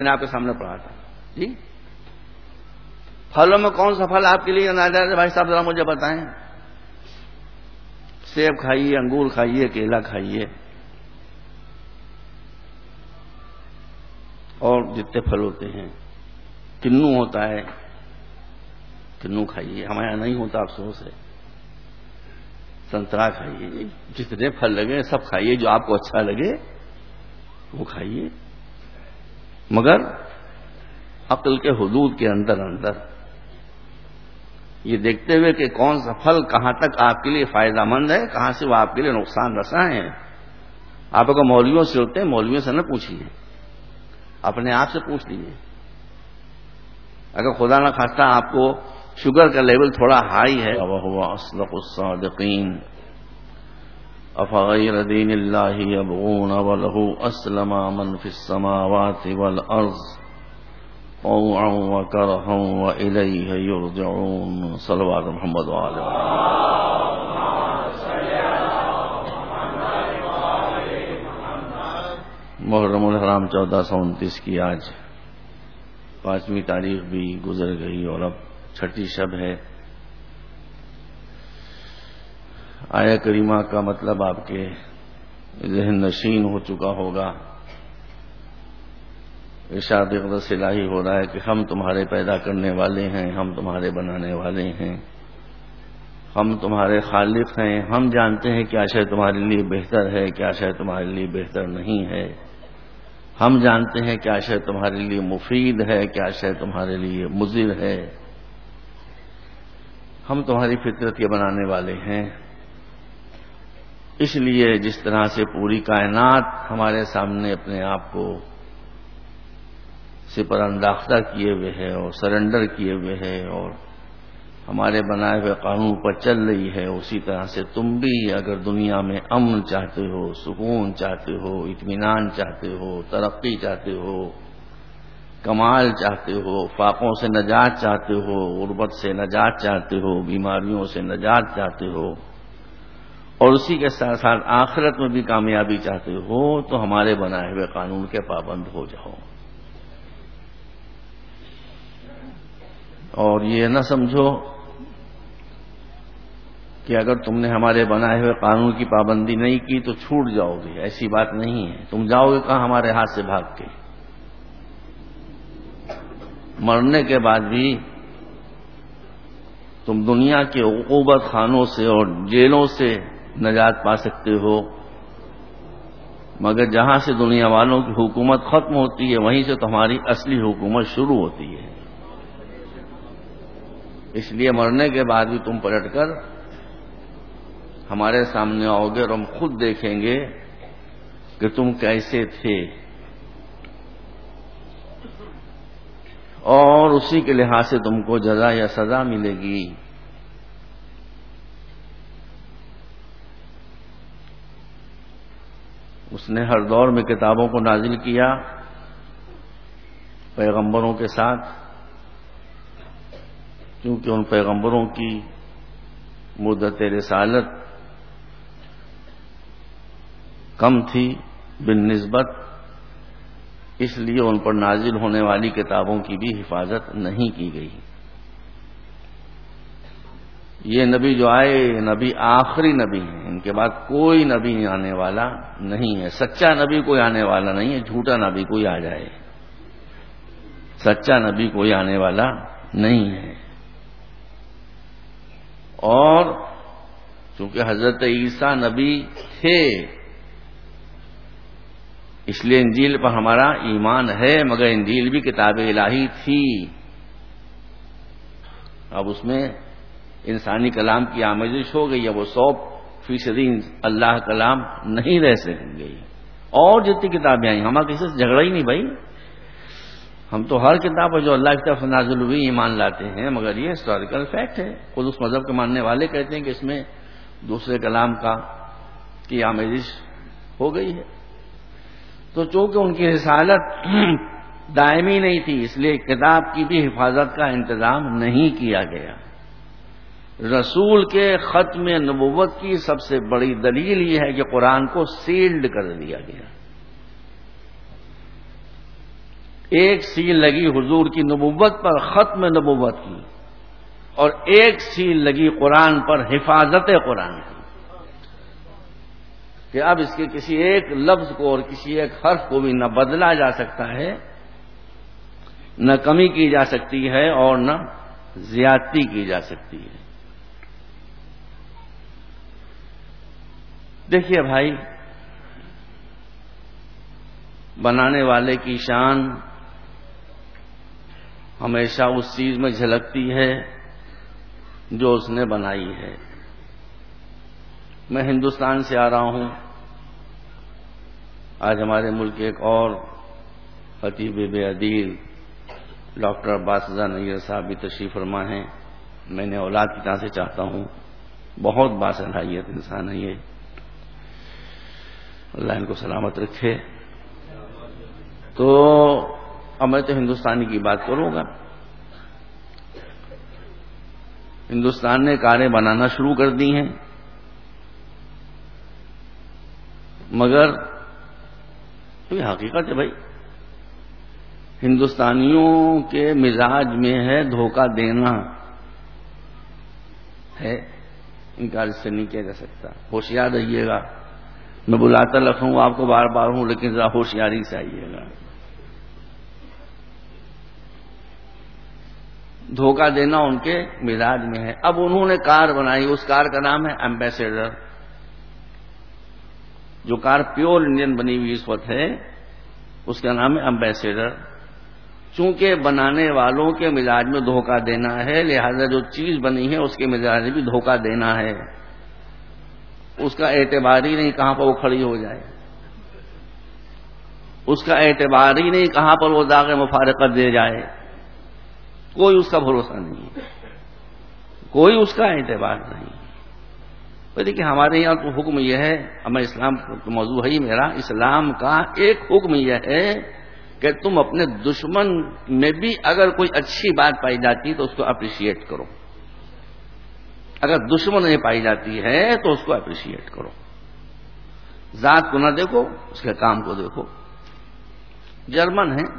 میں نے آپ کے سامنے پڑھا تھا جی. پھلوں میں کون سا پھل آپ کے لیے ناجائز ہے بھائی صاحب ذرا مجھے بتائیں. سیب کھائیے, انگور کھائیے, کیلا کھائیے, اور جتنے پھل ہوتے ہیں. کنو ہوتا ہے, کنو کھائیے, ہمارے یہاں نہیں ہوتا افسوس ہے. سنترا کھائیے, جتنے پھل لگے سب کھائیے, جو آپ کو اچھا لگے وہ کھائیے, مگر عقل کے حدود کے اندر اندر, یہ دیکھتے ہوئے کہ کون سا پھل کہاں تک آپ کے لیے فائدہ مند ہے, کہاں سے وہ آپ کے لیے نقصان رساں ہے. آپ اگر مولویوں سے ہوتے ہیں, مولویوں سے نہ پوچھیے, اپنے آپ سے پوچھ لیجیے. اگر خدا نہ خواستہ آپ کو شوگر کا لیول تھوڑا ہائی ہے, وَهُوَ أَصْدَقُ الصَّادِقِينَ أَفَغَيْرَ دِينِ اللَّهِ يَبْغُونَ وَلَهُ أَسْلَمَ مَنْ فِي السَّمَاوَاتِ وَالْأَرْضِ طَوْعًا وَكَرْهًا وَإِلَيْهِ يُرْجَعُونَ. صلوات محمد وآلہ. محرم الحرام 1429 کی آج 5ویں تاریخ بھی گزر گئی اور اب 6ٹھی شب ہے. آیہ کریمہ کا مطلب آپ کے ذہن نشین ہو چکا ہوگا. ارشاد اقدس الہی ہو رہا ہے کہ ہم تمہارے پیدا کرنے والے ہیں, ہم تمہارے بنانے والے ہیں, ہم تمہارے خالق ہیں. ہم جانتے ہیں کیا شے تمہارے لیے بہتر ہے, کیا شے تمہارے لیے بہتر نہیں ہے. ہم جانتے ہیں کیا شے تمہارے لیے مفید ہے, کیا شے تمہارے لیے مضر ہے. ہم تمہاری فطرت کے بنانے والے ہیں. اس لیے جس طرح سے پوری کائنات ہمارے سامنے اپنے آپ کو سپر انداختہ کیے ہوئے ہے اور سرنڈر کیے ہوئے ہے اور ہمارے بنائے ہوئے قانون پر چل رہی ہے, اسی طرح سے تم بھی اگر دنیا میں امن چاہتے ہو, سکون چاہتے ہو, اطمینان چاہتے ہو, ترقی چاہتے ہو, کمال چاہتے ہو, فاقوں سے نجات چاہتے ہو, غربت سے نجات چاہتے ہو, بیماریوں سے نجات چاہتے ہو, اور اسی کے ساتھ ساتھ آخرت میں بھی کامیابی چاہتے ہو, تو ہمارے بنائے ہوئے قانون کے پابند ہو جاؤ. اور یہ نہ سمجھو کہ اگر تم نے ہمارے بنائے ہوئے قانون کی پابندی نہیں کی تو چھوٹ جاؤ گے. ایسی بات نہیں ہے. تم جاؤ گے کہاں ہمارے ہاتھ سے بھاگ کے. مرنے کے بعد بھی تم دنیا کے عقوبت خانوں سے اور جیلوں سے نجات پا سکتے ہو, مگر جہاں سے دنیا والوں کی حکومت ختم ہوتی ہے وہیں سے تمہاری اصلی حکومت شروع ہوتی ہے. اس لیے مرنے کے بعد بھی تم پلٹ کر ہمارے سامنے آؤ گے اور ہم خود دیکھیں گے کہ تم کیسے تھے, اور اسی کے لحاظ سے تم کو جزا یا سزا ملے گی. اس نے ہر دور میں کتابوں کو نازل کیا پیغمبروں کے ساتھ, کیونکہ ان پیغمبروں کی مدت رسالت کم تھی بالنسبت, اس لیے ان پر نازل ہونے والی کتابوں کی بھی حفاظت نہیں کی گئی. یہ نبی جو آئے, نبی آخری نبی ہیں, ان کے بعد کوئی نبی آنے والا نہیں ہے. سچا نبی کوئی آنے والا نہیں ہے, جھوٹا نبی کوئی آ جائے, سچا نبی کوئی آنے والا نہیں ہے. اور چونکہ حضرت عیسیٰ نبی تھے اس لیے انجیل پر ہمارا ایمان ہے, مگر انجیل بھی کتاب الہی تھی. اب اس میں انسانی کلام کی آمیزش ہو گئی ہے, وہ 100% اللہ کلام نہیں رہ سکیں گے. اور جتنی کتابیں آئیں, ہمارا کسی سے جھگڑا ہی نہیں بھائی, ہم تو ہر کتاب پر جو اللہ کی طرف نازل ہوئی ایمان لاتے ہیں, مگر یہ ہسٹوریکل فیکٹ ہے. خود اس مذہب کے ماننے والے کہتے ہیں کہ اس میں دوسرے کلام کی آمیزش ہو گئی ہے. تو چونکہ ان کی رسالت دائمی نہیں تھی, اس لیے کتاب کی بھی حفاظت کا انتظام نہیں کیا گیا. رسول کے ختم نبوت کی سب سے بڑی دلیل یہ ہے کہ قرآن کو سیلڈ کر دیا گیا. ایک سیل لگی حضور کی نبوت پر، ختم نبوت کی، اور ایک سیل لگی قرآن پر، حفاظت قرآن کی، کہ اب اس کے کسی ایک لفظ کو اور کسی ایک حرف کو بھی نہ بدلا جا سکتا ہے، نہ کمی کی جا سکتی ہے اور نہ زیادتی کی جا سکتی ہے۔ دیکھیے بھائی، بنانے والے کی شان ہمیشہ اس چیز میں جھلکتی ہے جو اس نے بنائی ہے۔ میں ہندوستان سے آ رہا ہوں، آج ہمارے ملک کے ایک اور خطیب بے عدیل ڈاکٹر عباس رضا نیر صاحب بھی تشریف فرما ہیں۔ میں نے اولاد کی طرح سے چاہتا ہوں، بہت باصلاحیت انسان ہے یہ، اللہ ان کو سلامت رکھے۔ تو اب میں تو ہندوستانی کی بات کروں گا۔ ہندوستان نے کاریں بنانا شروع کر دی ہیں، مگر یہ حقیقت ہے بھائی، ہندوستانیوں کے مزاج میں ہے دھوکہ دینا ہے، انکار اس سے نہیں کیا جا سکتا۔ ہوشیار رہیے گا، میں بلاتا رکھوں آپ کو بار بار ہوں، لیکن ذرا ہوشیاری سے آئیے گا۔ دھوکہ دینا ان کے مزاج میں ہے۔ اب انہوں نے کار بنائی، اس کار کا نام ہے ایمبیسیڈر۔ جو کار پیور انڈین بنی ہوئی اس وقت ہے، اس کا نام ہے ایمبیسیڈر۔ چونکہ بنانے والوں کے مزاج میں دھوکہ دینا ہے، لہذا جو چیز بنی ہے اس کے مزاج میں بھی دھوکہ دینا ہے۔ اس کا اعتبار ہی نہیں کہاں پر وہ کھڑی ہو جائے، اس کا اعتبار ہی نہیں کہاں پر وہ داغ مفارقت دے جائے، کوئی اس کا بھروسہ نہیں، کوئی اس کا اعتبار نہیں۔ دیکھیے ہمارے یہاں تو حکم یہ ہے، ہمیں اسلام کا موضوع ہے ہی میرا، اسلام کا ایک حکم یہ ہے کہ تم اپنے دشمن میں بھی اگر کوئی اچھی بات پائی جاتی تو اس کو اپریشیٹ کرو، اگر دشمن میں پائی جاتی ہے تو اس کو اپریشیٹ کرو، ذات کو نہ دیکھو، اس کے کام کو دیکھو۔ جرمن ہیں،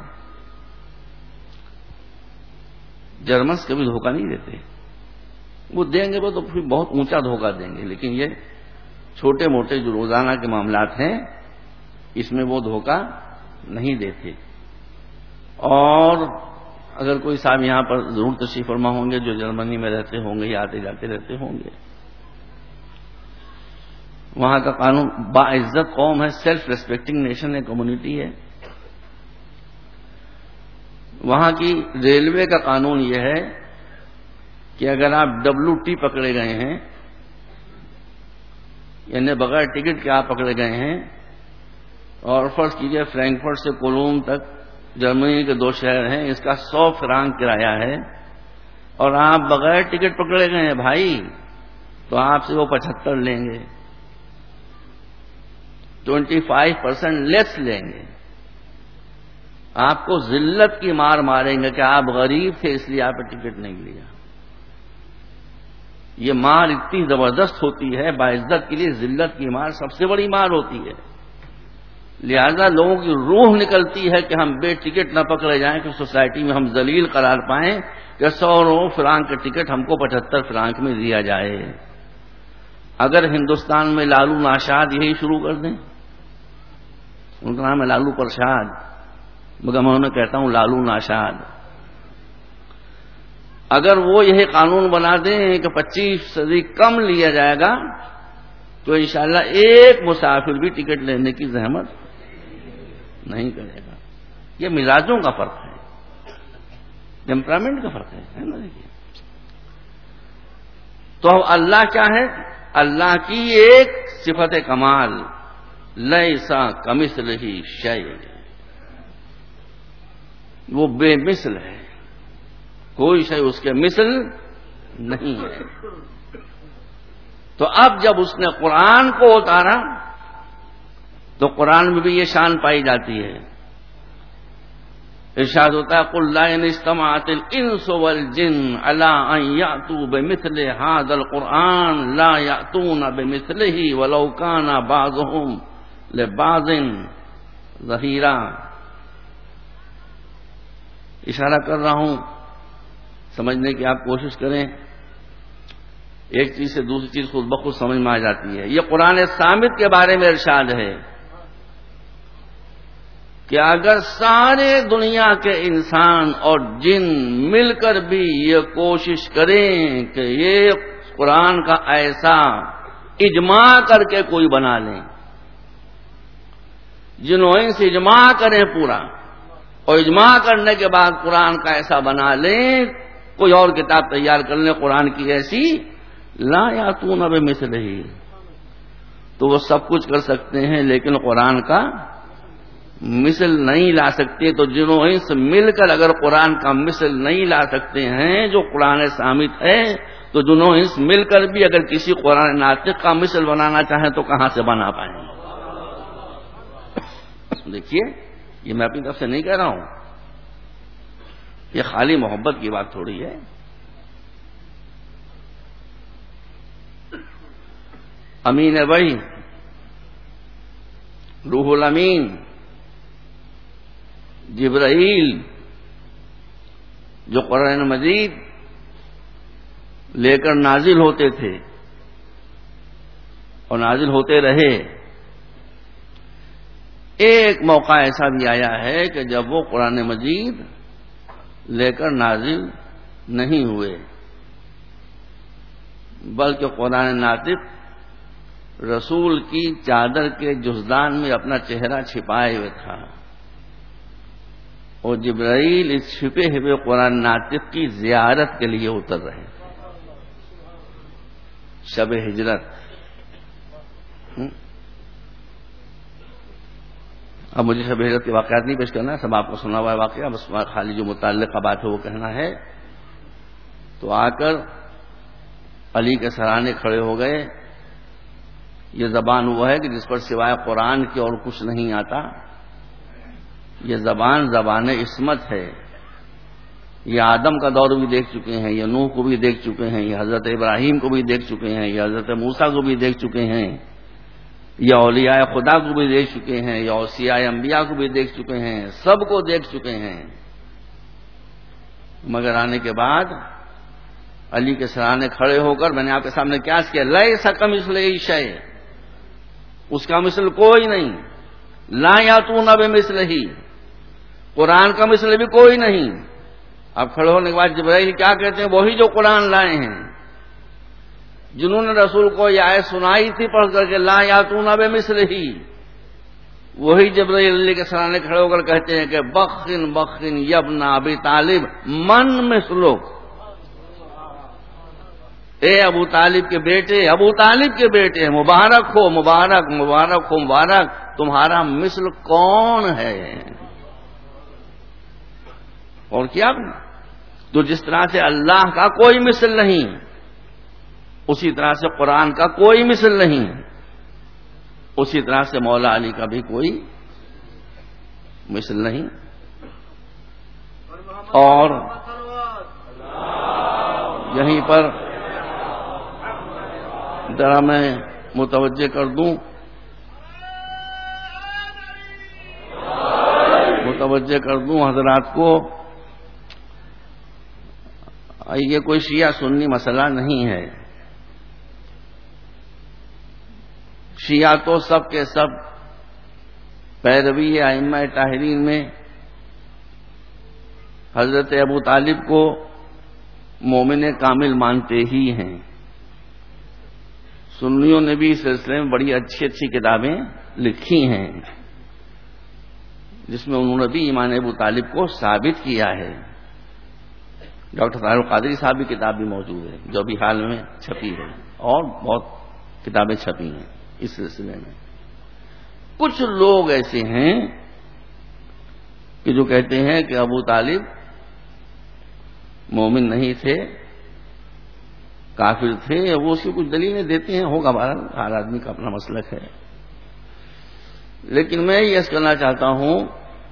جرمنس کبھی دھوکہ نہیں دیتے، وہ دیں گے وہ تو پھر بہت اونچا دھوکہ دیں گے، لیکن یہ چھوٹے موٹے جو روزانہ کے معاملات ہیں اس میں وہ دھوکہ نہیں دیتے۔ اور اگر کوئی صاحب یہاں پر ضرور تشریف فرما ہوں گے جو جرمنی میں رہتے ہوں گے یا آتے جاتے رہتے ہوں گے، وہاں کا قانون باعزت قوم ہے، سیلف ریسپیکٹنگ نیشن ہے، کمیونٹی ہے۔ وہاں کی ریلوے کا قانون یہ ہے کہ اگر آپ WT پکڑے گئے ہیں، یعنی بغیر ٹکٹ کے آپ پکڑے گئے ہیں، اور فرض کیجئے فرینکفرٹ سے کولون تک جرمنی کے 2 شہر ہیں، اس کا 100 فرانک کرایہ ہے، اور آپ بغیر ٹکٹ پکڑے گئے ہیں بھائی، تو آپ سے وہ 75 لیں گے، 25% لیس لیں گے، آپ کو ذلت کی مار ماریں گے کہ آپ غریب تھے اس لیے آپ نے ٹکٹ نہیں لیا۔ یہ مار اتنی زبردست ہوتی ہے، باعزت کے لیے ذلت کی مار سب سے بڑی مار ہوتی ہے، لہذا لوگوں کی روح نکلتی ہے کہ ہم بے ٹکٹ نہ پکڑے جائیں کہ سوسائٹی میں ہم ذلیل قرار پائیں، کہ 100 فرانک کا ٹکٹ ہم کو 75 فرانک میں دیا جائے۔ اگر ہندوستان میں لالو ناشاد یہی شروع کر دیں، ان کا نام ہے لالو پرساد، مگر میں انہیں کہتا ہوں لالو ناشاد، اگر وہ یہ قانون بنا دیں کہ 25% کم لیا جائے گا تو انشاءاللہ ایک مسافر بھی ٹکٹ لینے کی زحمت نہیں کرے گا۔ یہ مزاجوں کا فرق ہے، ٹیمپرامنٹ کا فرق ہے نا۔ دیکھیے تو اللہ کیا ہے؟ اللہ کی ایک صفت کمال، لیسا کمثلہ شیء، وہ بے مثل ہے، کوئی شے اس کے مثل نہیں ہے۔ تو اب جب اس نے قرآن کو اتارا تو قرآن میں بھی یہ شان پائی جاتی ہے۔ ارشاد ہوتا ہے قل لا ان اجتمعت الانس والجن علی ان یأتوا بمثل هذا القرآن لا یأتون بمثلہ ولو کان بعضهم لبعض ظہیرا۔ اشارہ کر رہا ہوں، سمجھنے کی آپ کوشش کریں، ایک چیز سے دوسری چیز خود بخود سمجھ میں آ جاتی ہے۔ یہ قرآن صامت کے بارے میں ارشاد ہے کہ اگر سارے دنیا کے انسان اور جن مل کر بھی یہ کوشش کریں کہ یہ قرآن کا ایسا اجماع کر کے کوئی بنا لیں، جنہوں انس اجماع کریں پورا، اور اجماع کرنے کے بعد قرآن کا ایسا بنا لیں، کوئی اور کتاب تیار کر لیں قرآن کی ایسی، لا یاتون بمثلہ، تو وہ سب کچھ کر سکتے ہیں لیکن قرآن کا مثل نہیں لا سکتے۔ تو جنہوں انس مل کر اگر قرآن کا مثل نہیں لا سکتے ہیں جو قرآن صامت ہے، تو جنہوں انس مل کر بھی اگر کسی قرآن ناطق کا مثل بنانا چاہیں تو کہاں سے بنا پائیں گے؟ دیکھیے، یہ میں اپنی طرف سے نہیں کہہ رہا ہوں، یہ خالی محبت کی بات تھوڑی ہے۔ امین بھائی، روح الامین جبرائیل جو قرآن مجید لے کر نازل ہوتے تھے اور نازل ہوتے رہے، ایک موقع ایسا بھی آیا ہے کہ جب وہ قرآن مجید لے کر نازل نہیں ہوئے، بلکہ قرآن ناطق رسول کی چادر کے جزدان میں اپنا چہرہ چھپائے ہوئے تھا، اور جبرائیل اس چھپے ہوئے قرآن ناطق کی زیارت کے لیے اتر رہے، شب ہجرت۔ اب مجھے شب ہجرت کے واقعات نہیں پیش کرنا ہے، سب آپ کو سنا ہوا ہے واقعہ، بس خالی جو متعلقہ بات ہے وہ کہنا ہے۔ تو آ کر علی کے سرانے کھڑے ہو گئے، یہ زبان وہ ہے کہ جس پر سوائے قرآن کے اور کچھ نہیں آتا، یہ زبان زبان عصمت ہے۔ یہ آدم کا دور بھی دیکھ چکے ہیں، یہ نوح کو بھی دیکھ چکے ہیں، یہ حضرت ابراہیم کو بھی دیکھ چکے ہیں، یہ حضرت موسیٰ کو بھی دیکھ چکے ہیں، یہ اولیاء خدا کو بھی دیکھ چکے ہیں، یہ اوصیاء انبیاء کو بھی دیکھ چکے ہیں، سب کو دیکھ چکے ہیں۔ مگر آنے کے بعد علی کے سرانے کھڑے ہو کر میں نے آپ کے سامنے قیاس کیا، لیس کمثلہ شیء، اس کا مثل کوئی نہیں، لا یاتون بمثلہ، قرآن کا مثل بھی کوئی نہیں۔ اب کھڑے ہونے کے بعد جبرائیل کیا کہتے ہیں؟ وہی جو قرآن لائے ہیں، جنہوں نے رسول کو یہ آیت سنائی تھی پڑھ کر کے لا یاتون بمثلہ، وہی جبرائیل علی کے سرانے کھڑے ہو کر کہتے ہیں کہ بخن بخن یبن ابی طالب من مثلک، اے ابو طالب کے بیٹے، ابو طالب کے بیٹے، مبارک ہو مبارک مبارک ہو مبارک، تمہارا مثل کون ہے؟ اور کیا؟ تو جس طرح سے اللہ کا کوئی مثل نہیں، اسی طرح سے قرآن کا کوئی مثل نہیں، اسی طرح سے مولا علی کا بھی کوئی مثل نہیں۔ اور یہیں پر ذرا میں متوجہ کر دوں حضرات کو، یہ کوئی شیعہ سنی مسئلہ نہیں ہے، شیعہ تو سب کے سب پیروی ائمہ طاہرین میں حضرت ابو طالب کو مومن کامل مانتے ہی ہیں۔ سنیوں نے بھی اس سلسلے میں بڑی اچھی اچھی کتابیں لکھی ہیں جس میں انہوں نے بھی ایمان ابو طالب کو ثابت کیا ہے۔ ڈاکٹر طاہر القادری صاحب کی کتاب بھی موجود ہے جو ابھی حال میں چھپی ہے، اور بہت کتابیں چھپی ہیں اس سلسلے میں۔ کچھ لوگ ایسے ہیں کہ جو کہتے ہیں کہ ابو طالب مومن نہیں تھے، کافر تھے، وہ اس کی کچھ دلیلیں دیتے ہیں، ہوگا بہرحال ہر آدمی کا اپنا مسلک ہے۔ لیکن میں یہ کہنا چاہتا ہوں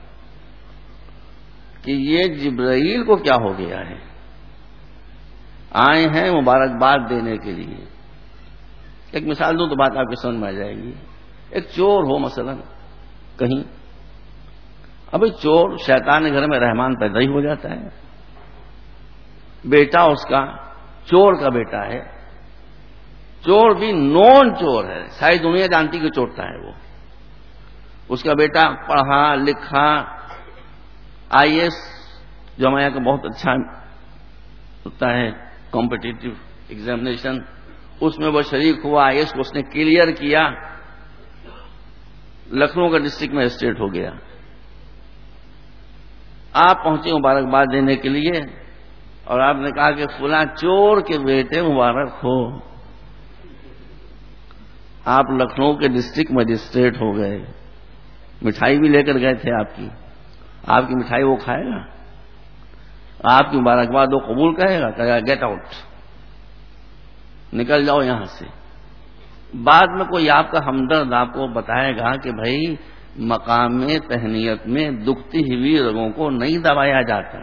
کہ یہ جبرائیل کو کیا ہو گیا ہے؟ آئے ہیں مبارکباد دینے کے لیے۔ ایک مثال دوں تو بات آپ کی سمجھ میں آ جائے گی۔ ایک چور ہو مثلا کہیں، ابھی چور شیطان گھر میں رحمان پیدا ہی ہو جاتا ہے. بیٹا اس کا چور کا بیٹا ہے, چور بھی نون چور ہے, ساری دنیا جانتی کہ چورتا ہے وہ. اس کا بیٹا پڑھا لکھا, آئی ایس جو ہمارے یہاں کا بہت اچھا ہوتا ہے کمپٹیٹو ایگزامینیشن, اس میں وہ شریک ہوا, آئی ایس کو اس نے کلیئر کیا, لکھنؤ کا ڈسٹرکٹ مجسٹریٹ ہو گیا. آپ پہنچے مبارکباد دینے کے لیے اور آپ نے کہا کہ فلاں چور کے بیٹے مبارک ہو, آپ لکھنؤ کے ڈسٹرکٹ مجسٹریٹ ہو گئے. مٹھائی بھی لے کر گئے تھے آپ کی مٹھائی وہ کھائے گا؟ آپ کی مبارکباد وہ قبول کہے گا؟ کہے گا گیٹ آؤٹ, نکل جاؤ یہاں سے. بعد میں کوئی آپ کا ہمدرد آپ کو بتائے گا کہ بھائی مقام تہنیت میں دکھتی ہوئی رگوں کو نہیں دبایا جاتا.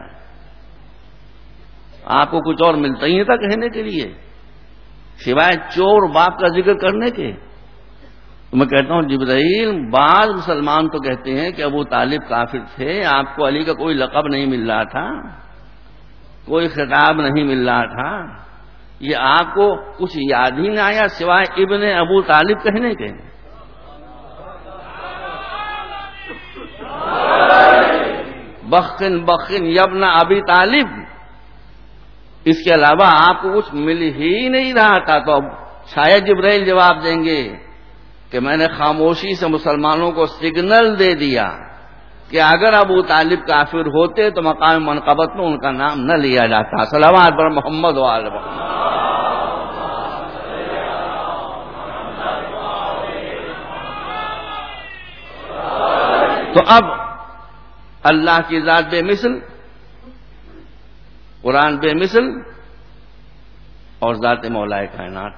آپ کو کچھ اور ملتا ہی نہیں تھا کہنے کے لیے سوائے چور باپ کا ذکر کرنے کے. تو میں کہتا ہوں جبرائیل, بعض مسلمان تو کہتے ہیں کہ ابو طالب کافر تھے, آپ کو علی کا کوئی لقب نہیں مل رہا تھا, کوئی خطاب نہیں مل رہا تھا, یہ آپ کو کچھ یاد ہی نہ آیا سوائے ابن ابو طالب کہنے کے. بخن بخن یبن ابی طالب, اس کے علاوہ آپ کو کچھ مل ہی نہیں رہا تھا. تو اب شاید جبرائیل جواب دیں گے کہ میں نے خاموشی سے مسلمانوں کو سگنل دے دیا کہ اگر ابو طالب کافر ہوتے تو مقام منقبت میں ان کا نام نہ لیا جاتا. صلوات پر محمد و آل محمد. تو اب اللہ کی ذات بے مثل, قرآن بے مثل, اور ذات مولا کائنات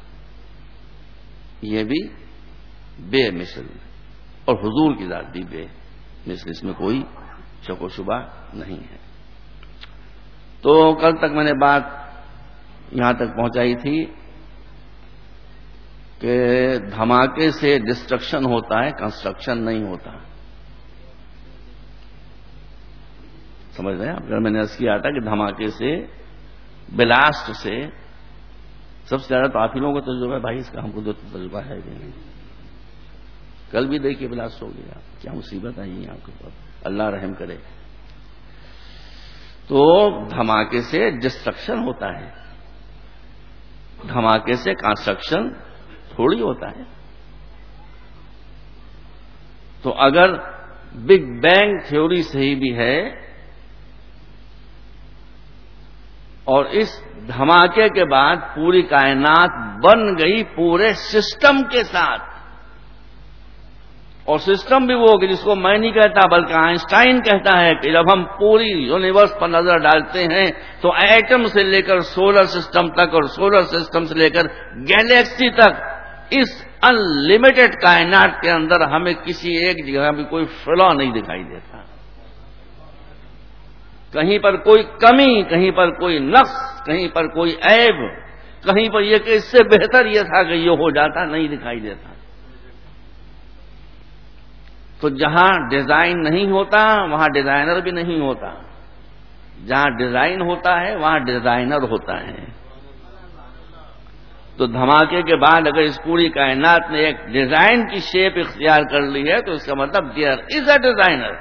یہ بھی بے مثل, اور حضور کی ذات بھی بے مثل, اس میں کوئی شک و شبہ نہیں ہے. تو کل تک میں نے بات یہاں تک پہنچائی تھی کہ دھماکے سے ڈسٹرکشن ہوتا ہے, کنسٹرکشن نہیں ہوتا. سمجھ رہے ہیں آپ؟ میں نے عرض کیا تھا کہ دھماکے سے, بلاسٹ سے, سب سے زیادہ تو آپ ہی لوگوں کا تجربہ ہے بھائی, اس کا ہم کو تو تجربہ ہے کہ نہیں. کل بھی دیکھیے بلاسٹ ہو گیا, کیا مصیبت آئی آپ کے اوپر, اللہ رحم کرے. تو دھماکے سے ڈسٹرکشن ہوتا ہے, دھماکے سے کنسٹرکشن تھوڑی ہوتا ہے. تو اگر بگ بینگ تھیوری صحیح بھی ہے اور اس دھماکے کے بعد پوری کائنات بن گئی پورے سسٹم کے ساتھ, اور سسٹم بھی وہ کہ جس کو میں نہیں کہتا بلکہ آئنسٹائن کہتا ہے کہ جب ہم پوری یونیورس پر نظر ڈالتے ہیں تو ایٹم سے لے کر سولر سسٹم تک اور سولر سسٹم سے لے کر گیلیکسی تک اس ان لمیٹڈ کائنات کے اندر ہمیں کسی ایک جگہ بھی کوئی فلا نہیں دکھائی دیتا. کہیں پر کوئی کمی, کہیں پر کوئی نقص, کہیں پر کوئی عیب, کہیں پر یہ کہ اس سے بہتر یہ تھا کہ یہ ہو جاتا, نہیں دکھائی دیتا. تو جہاں ڈیزائن نہیں ہوتا وہاں ڈیزائنر بھی نہیں ہوتا, جہاں ڈیزائن ہوتا ہے وہاں ڈیزائنر ہوتا ہے. تو دھماکے کے بعد اگر اس پوری کائنات نے ایک ڈیزائن کی شیپ اختیار کر لی ہے تو اس کا مطلب دیئر از اے ڈیزائنر,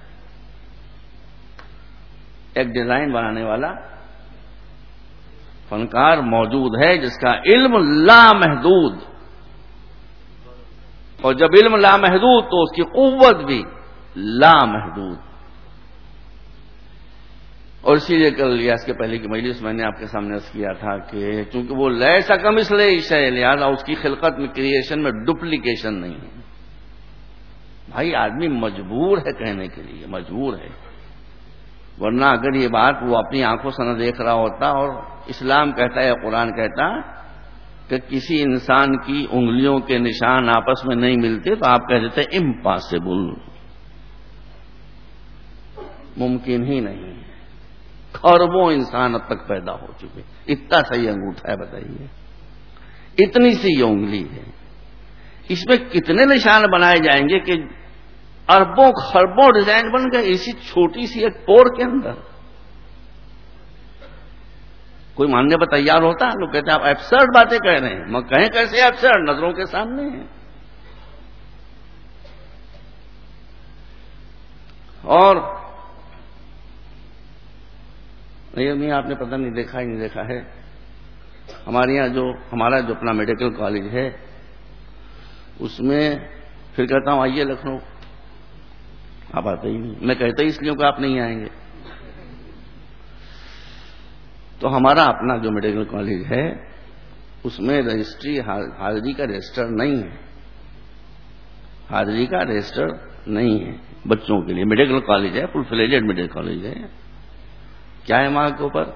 ایک ڈیزائن بنانے والا فنکار موجود ہے جس کا علم لامحدود, اور جب علم لامحدود تو اس کی قوت بھی لامحدود. اور اسی لیے کل ریاض کے پہلے کی مجلس میں نے آپ کے سامنے عرض کیا تھا کہ چونکہ وہ لیسا کمثلہ شیء, لہذا اس کی خلقت میں, کریشن میں ڈپلیکیشن نہیں ہے. بھائی آدمی مجبور ہے کہنے کے لیے, مجبور ہے, ورنہ اگر یہ بات وہ اپنی آنکھوں سے نہ دیکھ رہا ہوتا اور اسلام کہتا ہے, قرآن کہتا کہ کسی انسان کی انگلیوں کے نشان آپس میں نہیں ملتے تو آپ کہہ دیتے امپاسبل, ممکن ہی نہیں. خربوں انسان اب تک پیدا ہو چکے, اتنا صحیح انگوٹھا ہے بتائیے, اتنی سی یہ انگلی ہے, اس میں کتنے نشان بنائے جائیں گے کہ اربوں خربوں ڈیزائن بن گئے اسی چھوٹی سی ایک پور کے اندر. کوئی ماننے پر تیار ہوتا ہے؟ لوگ کہتے ہیں آپ ایبسرڈ باتیں کہہ رہے ہیں. میں کہیں کیسے ایبسرڈ؟ نظروں کے سامنے ہیں. اور نہیں آپ نے پتہ نہیں دیکھا ہی نہیں دیکھا ہے، ہمارے یہاں ہمارا جو اپنا میڈیکل کالج ہے اس میں پھر کہتا ہوں آئیے لکھنؤ، آپ آتے ہی نہیں. میں کہتا ہی اس لیے کہ آپ نہیں آئیں گے. تو ہمارا اپنا جو میڈیکل کالج ہے اس میں رجسٹری حاضری کا رجسٹر نہیں ہے. حاضری کا رجسٹر نہیں ہے بچوں کے لیے. میڈیکل کالج ہے، فل فلیجڈ میڈیکل کالج ہے. کیا ہے وہاں کے اوپر؟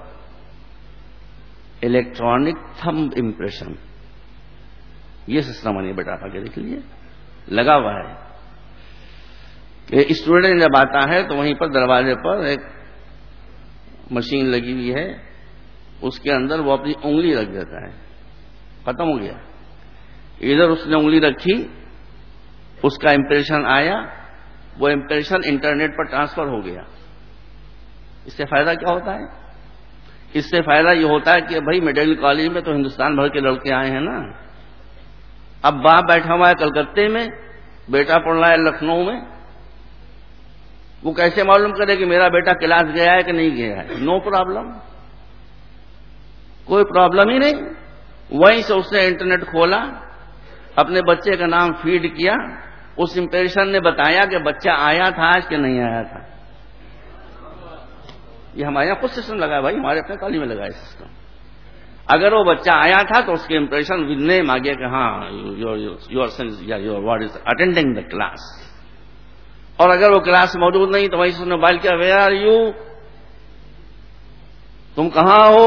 Electronic thumb impression. یہ سسٹم نہیں بیٹا کے دیکھ لیجیے لگا ہوا ہے کہ اسٹوڈنٹ جب آتا ہے تو وہیں پر دروازے پر ایک مشین لگی ہوئی ہے، اس کے اندر وہ اپنی انگلی رکھ دیتا ہے. ختم ہو گیا. ادھر اس نے انگلی رکھی، اس کا امپریشن آیا، وہ امپریشن انٹرنیٹ پر ٹرانسفر ہو گیا. اس سے فائدہ کیا ہوتا ہے؟ اس سے فائدہ یہ ہوتا ہے کہ بھائی میڈیکل کالج میں تو ہندوستان بھر کے لڑکے آئے ہیں نا. اب باپ بیٹھا ہوا ہے کلکتے میں، بیٹا پڑھ رہا ہے لکھنؤ میں، وہ کیسے معلوم کرے کہ میرا بیٹا کلاس گیا ہے کہ نہیں گیا ہے؟ نو پرابلم، کوئی پرابلم ہی نہیں. وہیں سے اس نے انٹرنیٹ کھولا، اپنے بچے کا نام فیڈ کیا، اس امپریشن نے بتایا کہ بچہ آیا تھا آج کہ نہیں آیا تھا. یہ ہمارے یہاں خود سسٹم لگا ہے بھائی، ہمارے اپنے کالج میں لگا ہے سسٹم. اگر وہ بچہ آیا تھا تو اس کے امپریشن ود نیم آ گیا کہ ہاں your what is attending the class. اور اگر وہ کلاس موجود نہیں تو وہیں سے موبائل کیا، ویئر آر یو، تم کہاں ہو؟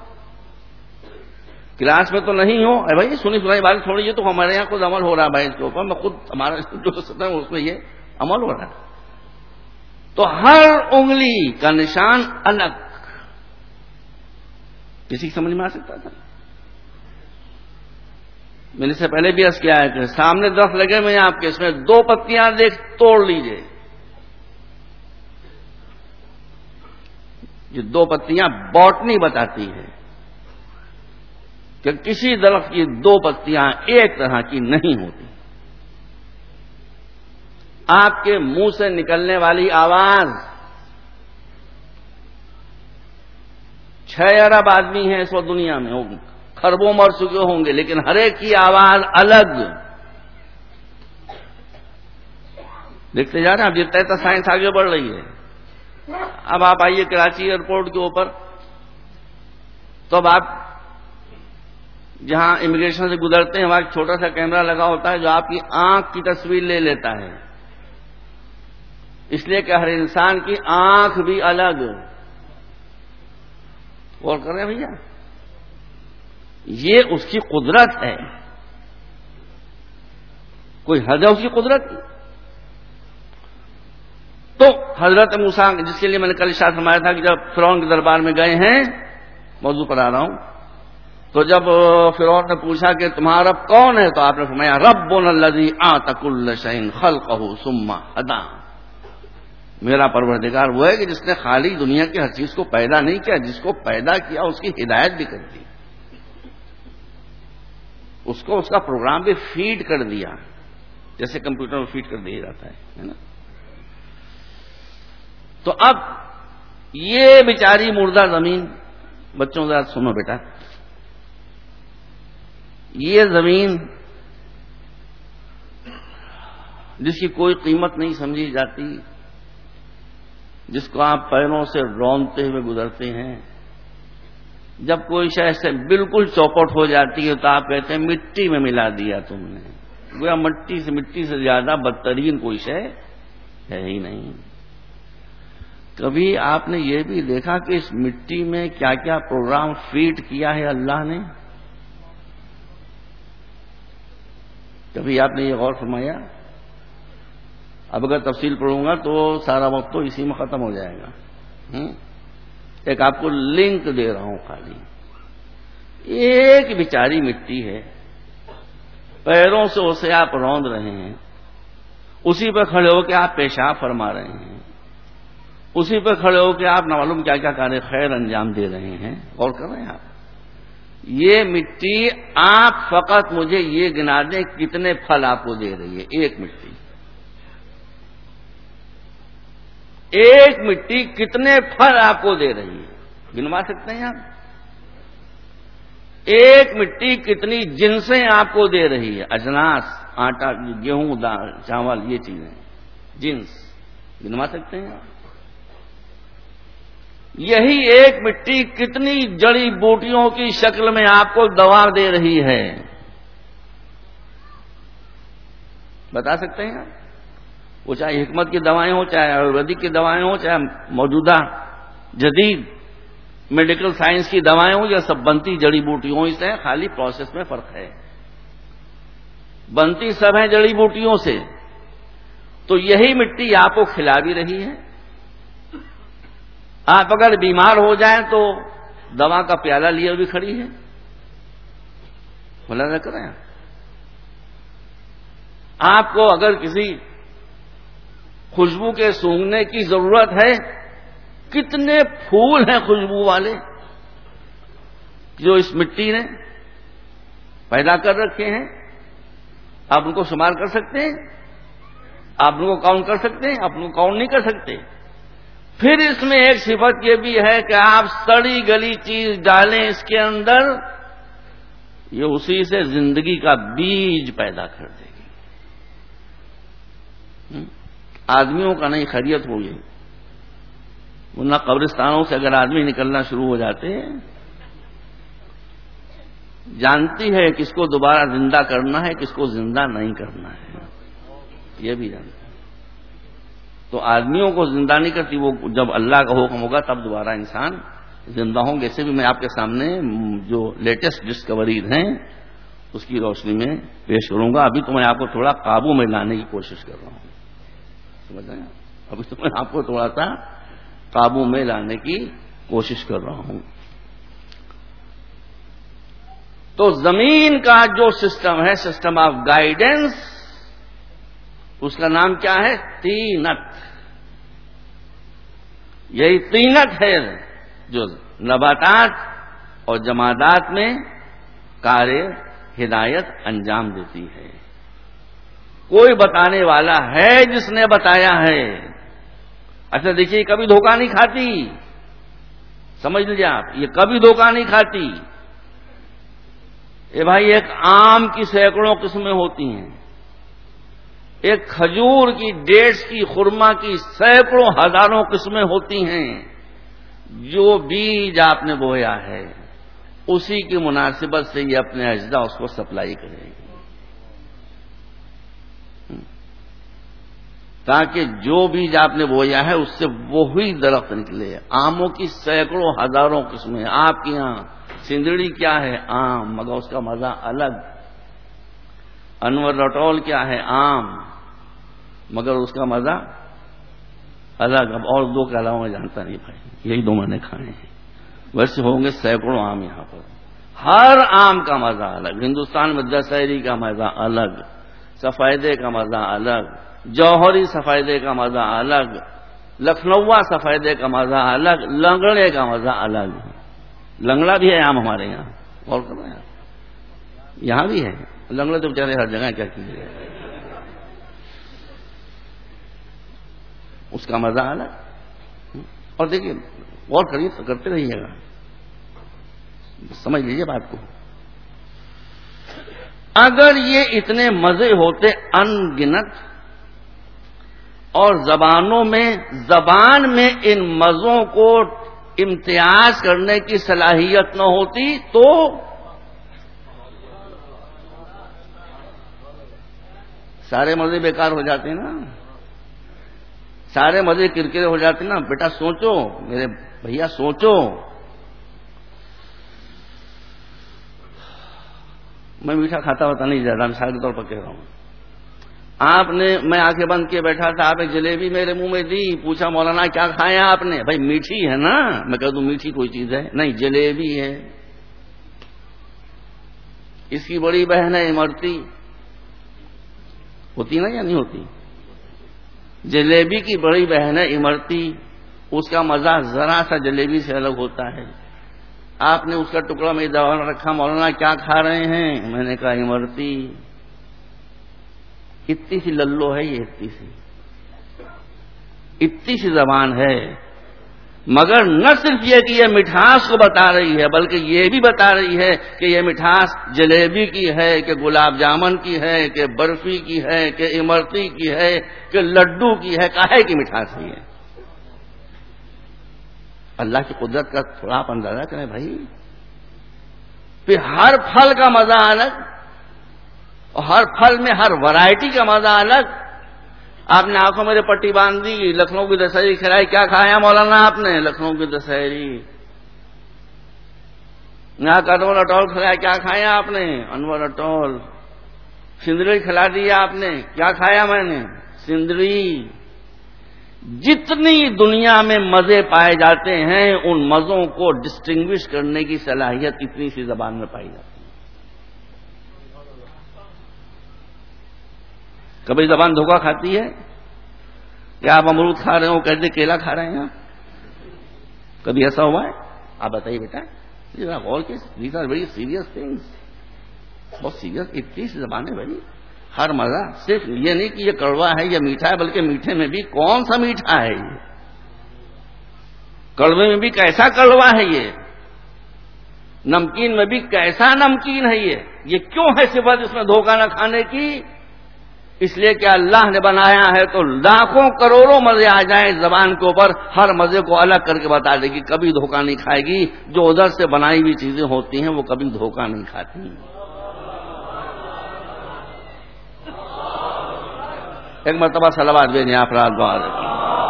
کلاس میں تو نہیں ہو. اے بھائی سنی سنائی بات تھوڑی، یہ تو ہمارے یہاں خود عمل ہو رہا ہے بھائی اس کے اوپر. میں خود ہمارا جو سسٹم ہے اس میں یہ عمل ہو رہا ہے. تو ہر انگلی کا نشان الگ. کسی کی سمجھ میں آ سکتا تھا؟ میں نے سے پہلے بھی عرض کیا ہے کہ سامنے درخت لگے ہوئے ہیں آپ کے، اس میں 2 پتیاں دیکھ توڑ لیجئے. یہ 2 پتیاں باٹنی بتاتی ہے کہ کسی درخت کی 2 پتیاں ایک طرح کی نہیں ہوتی. آپ کے منہ سے نکلنے والی آواز 6 ارب آدمی ہیں اس وقت دنیا میں، خربوں مر چکے ہوں گے، لیکن ہر ایک کی آواز الگ. دیکھتے جا رہے ہیں اب جتنا اتنا سائنس آگے بڑھ رہی ہے. اب آپ آئیے کراچی ایئرپورٹ کے اوپر، تو اب آپ جہاں امیگریشن سے گزرتے ہیں وہاں ایک چھوٹا سا کیمرہ لگا ہوتا ہے جو آپ کی آنکھ کی تصویر لے لیتا ہے، اس لیے کہ ہر انسان کی آنکھ بھی الگ. غور کر رہے ہیں بھیا؟ یہ اس کی قدرت ہے. کوئی حد ہے اس کی قدرت کی؟ تو حضرت موسیٰ، جس کے لیے میں نے کل ارشاد فرمایا تھا کہ جب فرعون کے دربار میں گئے ہیں، موضوع پر آ رہا ہوں، تو جب فرعون نے پوچھا کہ تمہارا رب کون ہے، تو آپ نے فرمایا ربنا الذی اعطى كل شيء خلقه ثم هدى. میرا پروردگار وہ ہے کہ جس نے خالی دنیا کی ہر چیز کو پیدا نہیں کیا، جس کو پیدا کیا اس کی ہدایت بھی کر دی، اس کو اس کا پروگرام بھی فیڈ کر دیا، جیسے کمپیوٹر میں فیڈ کر دیا جاتا ہے نا. تو اب یہ بیچاری مردہ زمین، بچوں ذرا سنو بیٹا، یہ زمین جس کی کوئی قیمت نہیں سمجھی جاتی، جس کو آپ پیروں سے رونتے ہوئے گزرتے ہیں، جب کوئی شے سے بالکل چوپٹ ہو جاتی ہے تو آپ کہتے ہیں مٹی میں ملا دیا تم نے. گویا مٹی سے زیادہ بدترین کوئی شے ہے ہی نہیں. کبھی آپ نے یہ بھی دیکھا کہ اس مٹی میں کیا کیا پروگرام فیڈ کیا ہے اللہ نے؟ کبھی آپ نے یہ غور فرمایا؟ اب اگر تفصیل پڑھوں گا تو سارا وقت تو اسی میں ختم ہو جائے گا. ایک آپ کو لنک دے رہا ہوں خالی. ایک بیچاری مٹی ہے، پیروں سے اسے آپ روند رہے ہیں، اسی پہ کھڑے ہو کے آپ پیشاب فرما رہے ہیں، اسی پہ کھڑے ہو کے آپ نہ معلوم کیا کیا کار خیر انجام دے رہے ہیں. غور کر رہے ہیں آپ؟ یہ مٹی آپ فقط مجھے یہ گنا دیں کتنے پھل آپ کو دے رہی ہے. ایک مٹی کتنے پھل آپ کو دے رہی ہے، گنوا سکتے ہیں آپ؟ ایک مٹی کتنی جنسیں آپ کو دے رہی ہے، اجناس، آٹا، گیہوں، دال، چاول، یہ چیزیں جنس گنوا سکتے ہیں آپ؟ یہی ایک مٹی کتنی جڑی بوٹیوں کی شکل میں آپ کو دوا دے رہی ہے، بتا سکتے ہیں آپ؟ وہ چاہے حکمت کی دوائیں ہوں، چاہے آیورویدک کی دوائیں ہوں، چاہے موجودہ جدید میڈیکل سائنس کی دوائیں ہوں، یہ سب بنتی جڑی بوٹیوں سے، خالی پروسیس میں فرق ہے. بنتی سب ہیں جڑی بوٹیوں سے. تو یہی مٹی آپ کو کھلا بھی رہی ہے. آپ اگر بیمار ہو جائیں تو دوا کا پیالہ لیے بھی کھڑی ہے. بولا نہ کریں. آپ کو اگر کسی خوشبو کے سونگھنے کی ضرورت ہے، کتنے پھول ہیں خوشبو والے جو اس مٹی نے پیدا کر رکھے ہیں. آپ ان کو شمار کر سکتے ہیں؟ آپ ان کو کاؤنٹ کر سکتے ہیں؟ آپ ان کو کاؤنٹ نہیں کر سکتے. پھر اس میں ایک صفت یہ بھی ہے کہ آپ سڑی گلی چیز ڈالیں اس کے اندر، یہ اسی سے زندگی کا بیج پیدا کر دے گی. آدمیوں کا نہیں خیریت ہوگی، ورنہ قبرستانوں سے اگر آدمی نکلنا شروع ہو جاتے ہیں، جانتی ہے کس کو دوبارہ زندہ کرنا ہے، کس کو زندہ نہیں کرنا ہے، یہ بھی جانتی ہے. تو آدمیوں کو زندہ نہیں کرتی، وہ جب اللہ کا حکم ہوگا تب دوبارہ انسان زندہ ہوں گے. اسے بھی میں آپ کے سامنے جو لیٹسٹ ڈسکوریز ہیں اس کی روشنی میں پیش کروں گا. ابھی تو میں آپ کو تھوڑا قابو میں لانے کی کوشش کر رہا ہوں، سمجھ رہے ہیں؟ ابھی تو میں آپ کو تھوڑا سا قابو میں لانے کی کوشش کر رہا ہوں. تو زمین کا جو سسٹم ہے، سسٹم آف گائیڈنس، اس کا نام کیا ہے؟ طینت. یہی طینت ہے جو نباتات اور جمادات میں کار ہدایت انجام دیتی ہے. کوئی بتانے والا ہے جس نے بتایا ہے. اچھا دیکھیے، کبھی دھوکہ نہیں کھاتی، سمجھ لیجیے آپ، یہ کبھی دھوکہ نہیں کھاتی. اے بھائی، ایک آم کی سینکڑوں قسمیں ہوتی ہیں، ایک کھجور کی، ڈیٹس کی، خرما کی سینکڑوں ہزاروں قسمیں ہوتی ہیں. جو بیج آپ نے بویا ہے اسی کی مناسبت سے یہ اپنے اجزاء اس کو سپلائی کرے گی، تاکہ جو بیج آپ نے بویا ہے اس سے وہی درخت نکلے. آموں کی سینکڑوں ہزاروں قسمیں. آپ کے یہاں سندڑی کیا ہے؟ آم، مگر اس کا مزہ الگ. انور رٹول کیا ہے؟ آم، مگر اس کا مزہ الگ. اب اور دو کے علاوہ میں جانتا نہیں بھائی، یہی دو میں نے کھائے ہیں. ویسے ہوں گے سینکڑوں آم یہاں پر. ہر آم کا مزہ الگ. ہندوستان میں دشہری کا مزہ الگ، سفیدے کا مزہ الگ، جوہری سفیدے کا مزہ الگ، لکھنؤا سفیدے کا مزہ الگ، لنگڑے کا مزہ الگ. لنگڑا بھی ہے آم ہمارے یہاں، غور کرو یار، یہاں بھی ہے لنگڑے. تو بیچارے ہر جگہ، کیا کیجیے، اس کا مزہ الگ. اور دیکھیے، غور کریے تو کرتے رہیے گا، سمجھ لیجیے بات کو. اگر یہ اتنے مزے ہوتے ان گنت، اور زبان میں ان مزوں کو امتیاز کرنے کی صلاحیت نہ ہوتی تو سارے مزے بیکار ہو جاتے نا، سارے مزے کرکرے ہو جاتے نا. بیٹا سوچو، میرے بھیا سوچو. میں میٹھا کھاتا ہوتا نہیں زیادہ، مثال کے طور پر کہہ رہا ہوں. آپ نے، میں آنکھیں بند کیے بیٹھا تھا، آپ نے جلیبی میرے منہ میں دی، پوچھا مولانا کیا کھایا آپ نے؟ بھائی میٹھی ہے نا. میں کہہ دوں میٹھی کوئی چیز ہے؟ نہیں، جلیبی ہے. اس کی بڑی بہن ہے امرتی، ہوتی نا یا نہیں ہوتی؟ جلیبی کی بڑی بہن ہے امرتی، اس کا مزہ ذرا سا جلیبی سے الگ ہوتا ہے. آپ نے اس کا ٹکڑا میں دبا رکھا، مولانا کیا کھا رہے ہیں؟ میں نے کہا امرتی. اتنی سی للو ہے یہ، اتنی سی زبان ہے، مگر نہ صرف یہ کہ یہ مٹھاس کو بتا رہی ہے، بلکہ یہ بھی بتا رہی ہے کہ یہ مٹھاس جلیبی کی ہے کہ گلاب جامن کی ہے کہ برفی کی ہے کہ امرتی کی ہے کہ لڈو کی ہے، کاہے کی مٹھاس ہے یہ. اللہ کی قدرت کا تھوڑا آپ اندازہ کریں بھائی. پھر ہر پھل کا مزہ الگ، اور ہر پھل میں ہر ورائٹی کا مزہ الگ. آپ نے آنکھوں میں پٹی باندھ دی، لکھنؤ کی دشہری کھلائی. کیا کھایا مولانا آپ نے؟ لکھنؤ کی دشہری. یہاں کا انور اٹول کھلایا. کیا کھایا آپ نے؟ انور اٹول. سندری کھلا دی آپ نے. کیا کھایا میں نے؟ سندری. جتنی دنیا میں مزے پائے جاتے ہیں ان مزوں کو ڈسٹنگوش کرنے کی صلاحیت اتنی سی زبان میں پائی جاتی ہے. کبھی زبان دھوکہ کھاتی ہے؟ یا آپ امرود کھا رہے ہو کہتے کیلا کھا رہے ہیں؟ کبھی ایسا ہوا ہے؟ آپ بتائیے بیٹا. غور کے these are very serious things. بہت سیریس. اتنی سی زبان ہے بھائی. ہر مزہ صرف یہ نہیں کہ یہ کڑوا ہے یا میٹھا ہے، بلکہ میٹھے میں بھی کون سا میٹھا ہے یہ، کڑوے میں بھی کیسا کڑوا ہے یہ، نمکین میں بھی کیسا نمکین ہے یہ کیوں ہے صفت اس میں دھوکہ نہ کھانے کی؟ اس لیے کہ اللہ نے بنایا ہے تو لاکھوں کروڑوں مزے آ جائیں زبان کے اوپر، ہر مزے کو الگ کر کے بتا دے گی. کبھی دھوکہ نہیں کھائے گی. جو ادھر سے بنائی ہوئی چیزیں ہوتی ہیں وہ کبھی دھوکہ نہیں کھاتی. ایک مرتبہ صلوات بھیجیں آپ رات دعا دیکھیں.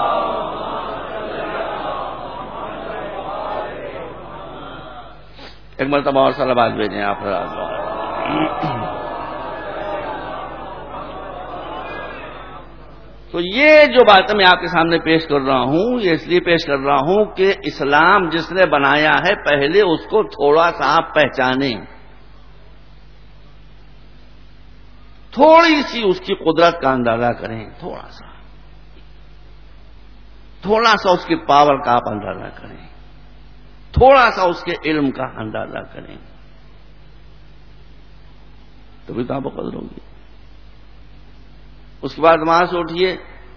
ایک مرتبہ اور صلوات بھیجیں آپ رات دعا. تو یہ جو باتیں میں آپ کے سامنے پیش کر رہا ہوں یہ اس لیے پیش کر رہا ہوں کہ اسلام جس نے بنایا ہے پہلے اس کو تھوڑا سا آپ پہچانیں، تھوڑی سی اس کی قدرت کا اندازہ کریں، تھوڑا سا اس کی پاور کا آپ اندازہ کریں، تھوڑا سا اس کے علم کا اندازہ کریں، تبھی تو آپ کو قدر ہوگی. اس کے بعد وہاں سے اٹھیے،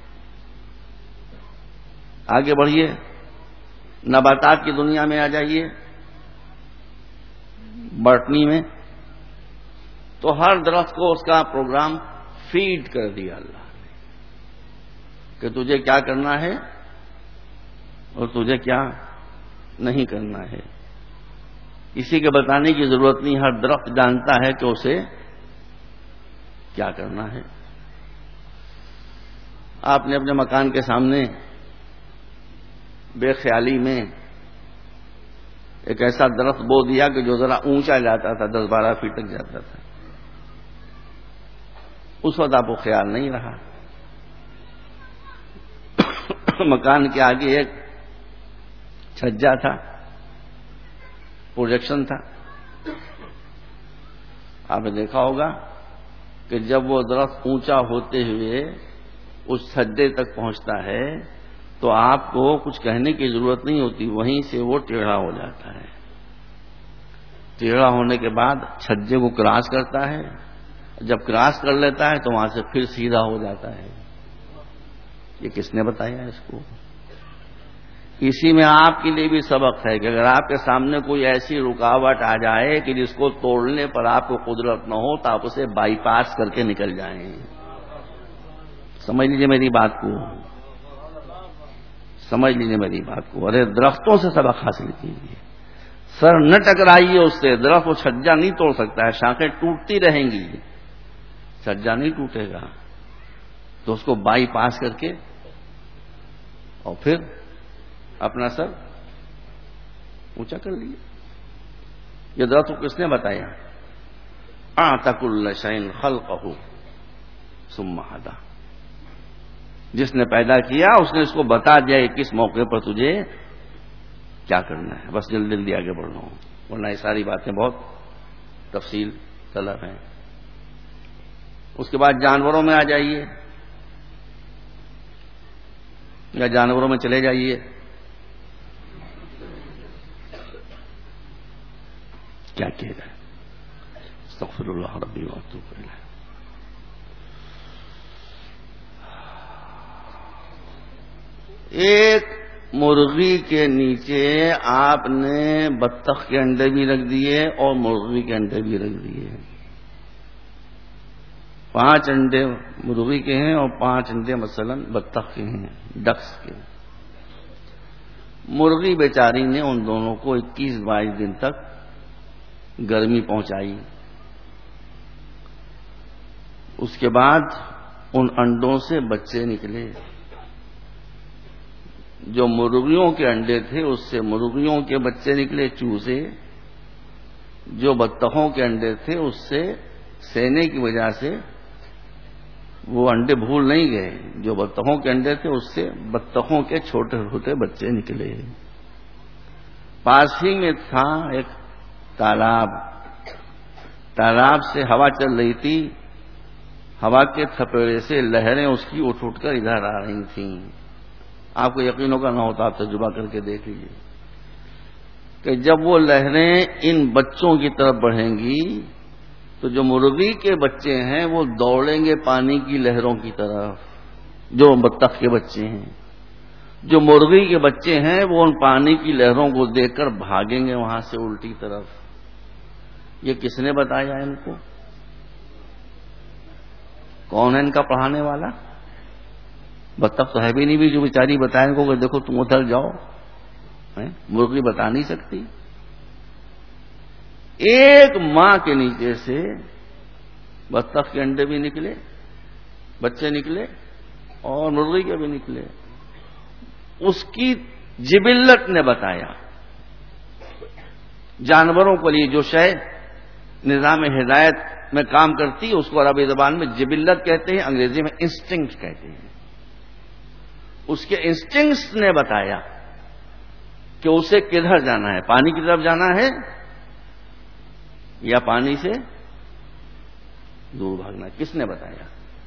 آگے بڑھیے، نباتات کی دنیا میں آ جائیے، باٹنی میں. تو ہر درخت کو اس کا پروگرام فیڈ کر دیا اللہ نے کہ تجھے کیا کرنا ہے اور تجھے کیا نہیں کرنا ہے. کسی کے بتانے کی ضرورت نہیں، ہر درخت جانتا ہے کہ اسے کیا کرنا ہے. آپ نے اپنے مکان کے سامنے بے خیالی میں ایک ایسا درخت بو دیا کہ جو ذرا اونچا جاتا تھا، 10-12 فیٹ تک جاتا تھا. اس وقت آپ کو خیال نہیں رہا. مکان کے آگے ایک چھجا تھا، پروجیکشن تھا. آپ نے دیکھا ہوگا کہ جب وہ درخت اونچا ہوتے ہوئے اس چھجے تک پہنچتا ہے تو آپ کو کچھ کہنے کی ضرورت نہیں ہوتی، وہیں سے وہ ٹیڑھا ہو جاتا ہے. ٹیڑھا ہونے کے بعد چھجے کو کراس کرتا ہے. جب کراس کر لیتا ہے تو وہاں سے پھر سیدھا ہو جاتا ہے. یہ کس نے بتایا اس کو؟ اسی میں آپ کے لیے بھی سبق ہے کہ اگر آپ کے سامنے کوئی ایسی رکاوٹ آ جائے کہ جس کو توڑنے پر آپ کو قدرت نہ ہو تو آپ اسے بائی پاس کر کے نکل جائیں. سمجھ لیجیے میری بات کو، سمجھ لیجیے میری بات کو. ارے درختوں سے سبق حاصل کیجیے، سر نہ ٹکرائیے اس سے. درخت وہ چھجا نہیں توڑ سکتا ہے، شاخیں ٹوٹتی رہیں گی، چھجا نہیں ٹوٹے گا. تو اس کو بائی پاس کر کے اور پھر اپنا سر اونچا کر لیے. یہ درخت کو کس نے بتایا؟ اعطى كل شيء خلقه ثم هدى. جس نے پیدا کیا اس نے اس کو بتا دیا کہ کس موقع پر تجھے کیا کرنا ہے. بس جلدی جلدی آگے بڑھنا ہوں ورنہ یہ ساری باتیں بہت تفصیل طلب ہیں. اس کے بعد جانوروں میں آ جائیے. یا جانوروں میں چلے جائیے. کیا کہہ رہا ہے؟ استغفر اللہ ربی واتوب الیہ. ایک مرغی کے نیچے آپ نے بطخ کے انڈے بھی رکھ دیے اور مرغی کے انڈے بھی رکھ دیے. 5 انڈے مرغی کے ہیں اور 5 انڈے مثلا بطخ کے ہیں، ڈکس کے. مرغی بیچاری نے ان دونوں کو 21-22 دن تک گرمی پہنچائی. اس کے بعد ان انڈوں سے بچے نکلے. جو مرغیوں کے انڈے تھے اس سے مرغیوں کے بچے نکلے چوزے. جو بطخوں کے انڈے تھے اس سے سینے کی وجہ سے وہ انڈے بھول نہیں گئے. جو بطخوں کے انڈے تھے اس سے بطخوں کے چھوٹے چھوٹے بچے نکلے. پاس ہی میں تھا ایک تالاب. تالاب سے ہوا چل رہی تھی. ہوا کے تھپیڑے سے لہریں اس کی اٹھ اٹھ کر ادھر آ رہی تھیں. آپ کو یقین ہوگا، نہ ہوتا آپ تجربہ کر کے دیکھ لیجیے کہ جب وہ لہریں ان بچوں کی طرف بڑھیں گی تو جو مرغی کے بچے ہیں وہ دوڑیں گے پانی کی لہروں کی طرف. جو بطخ کے بچے ہیں، جو مرغی کے بچے ہیں وہ ان پانی کی لہروں کو دیکھ کر بھاگیں گے وہاں سے الٹی طرف. یہ کس نے بتایا ان کو؟ کون ہے ان کا پڑھانے والا؟ بطخ تو ہے بھی نہیں بھی جو بیچاری بتائے ان کو کہ دیکھو تم ادھر جاؤ. مرغی بتا نہیں سکتی. ایک ماں کے نیچے سے بطخ کے انڈے بھی نکلے، بچے نکلے اور مرغی کے بھی نکلے. اس کی جبلت نے بتایا. جانوروں کے لیے جو شے نظام ہدایت میں کام کرتی ہے اس کو عربی زبان میں جبلت کہتے ہیں، انگریزی میں انسٹنکٹ کہتے ہیں. اس کے انسٹنکٹس نے بتایا کہ اسے کدھر جانا ہے. پانی کی طرف جانا ہے یا پانی سے دور بھاگنا ہے. کس نے بتایا؟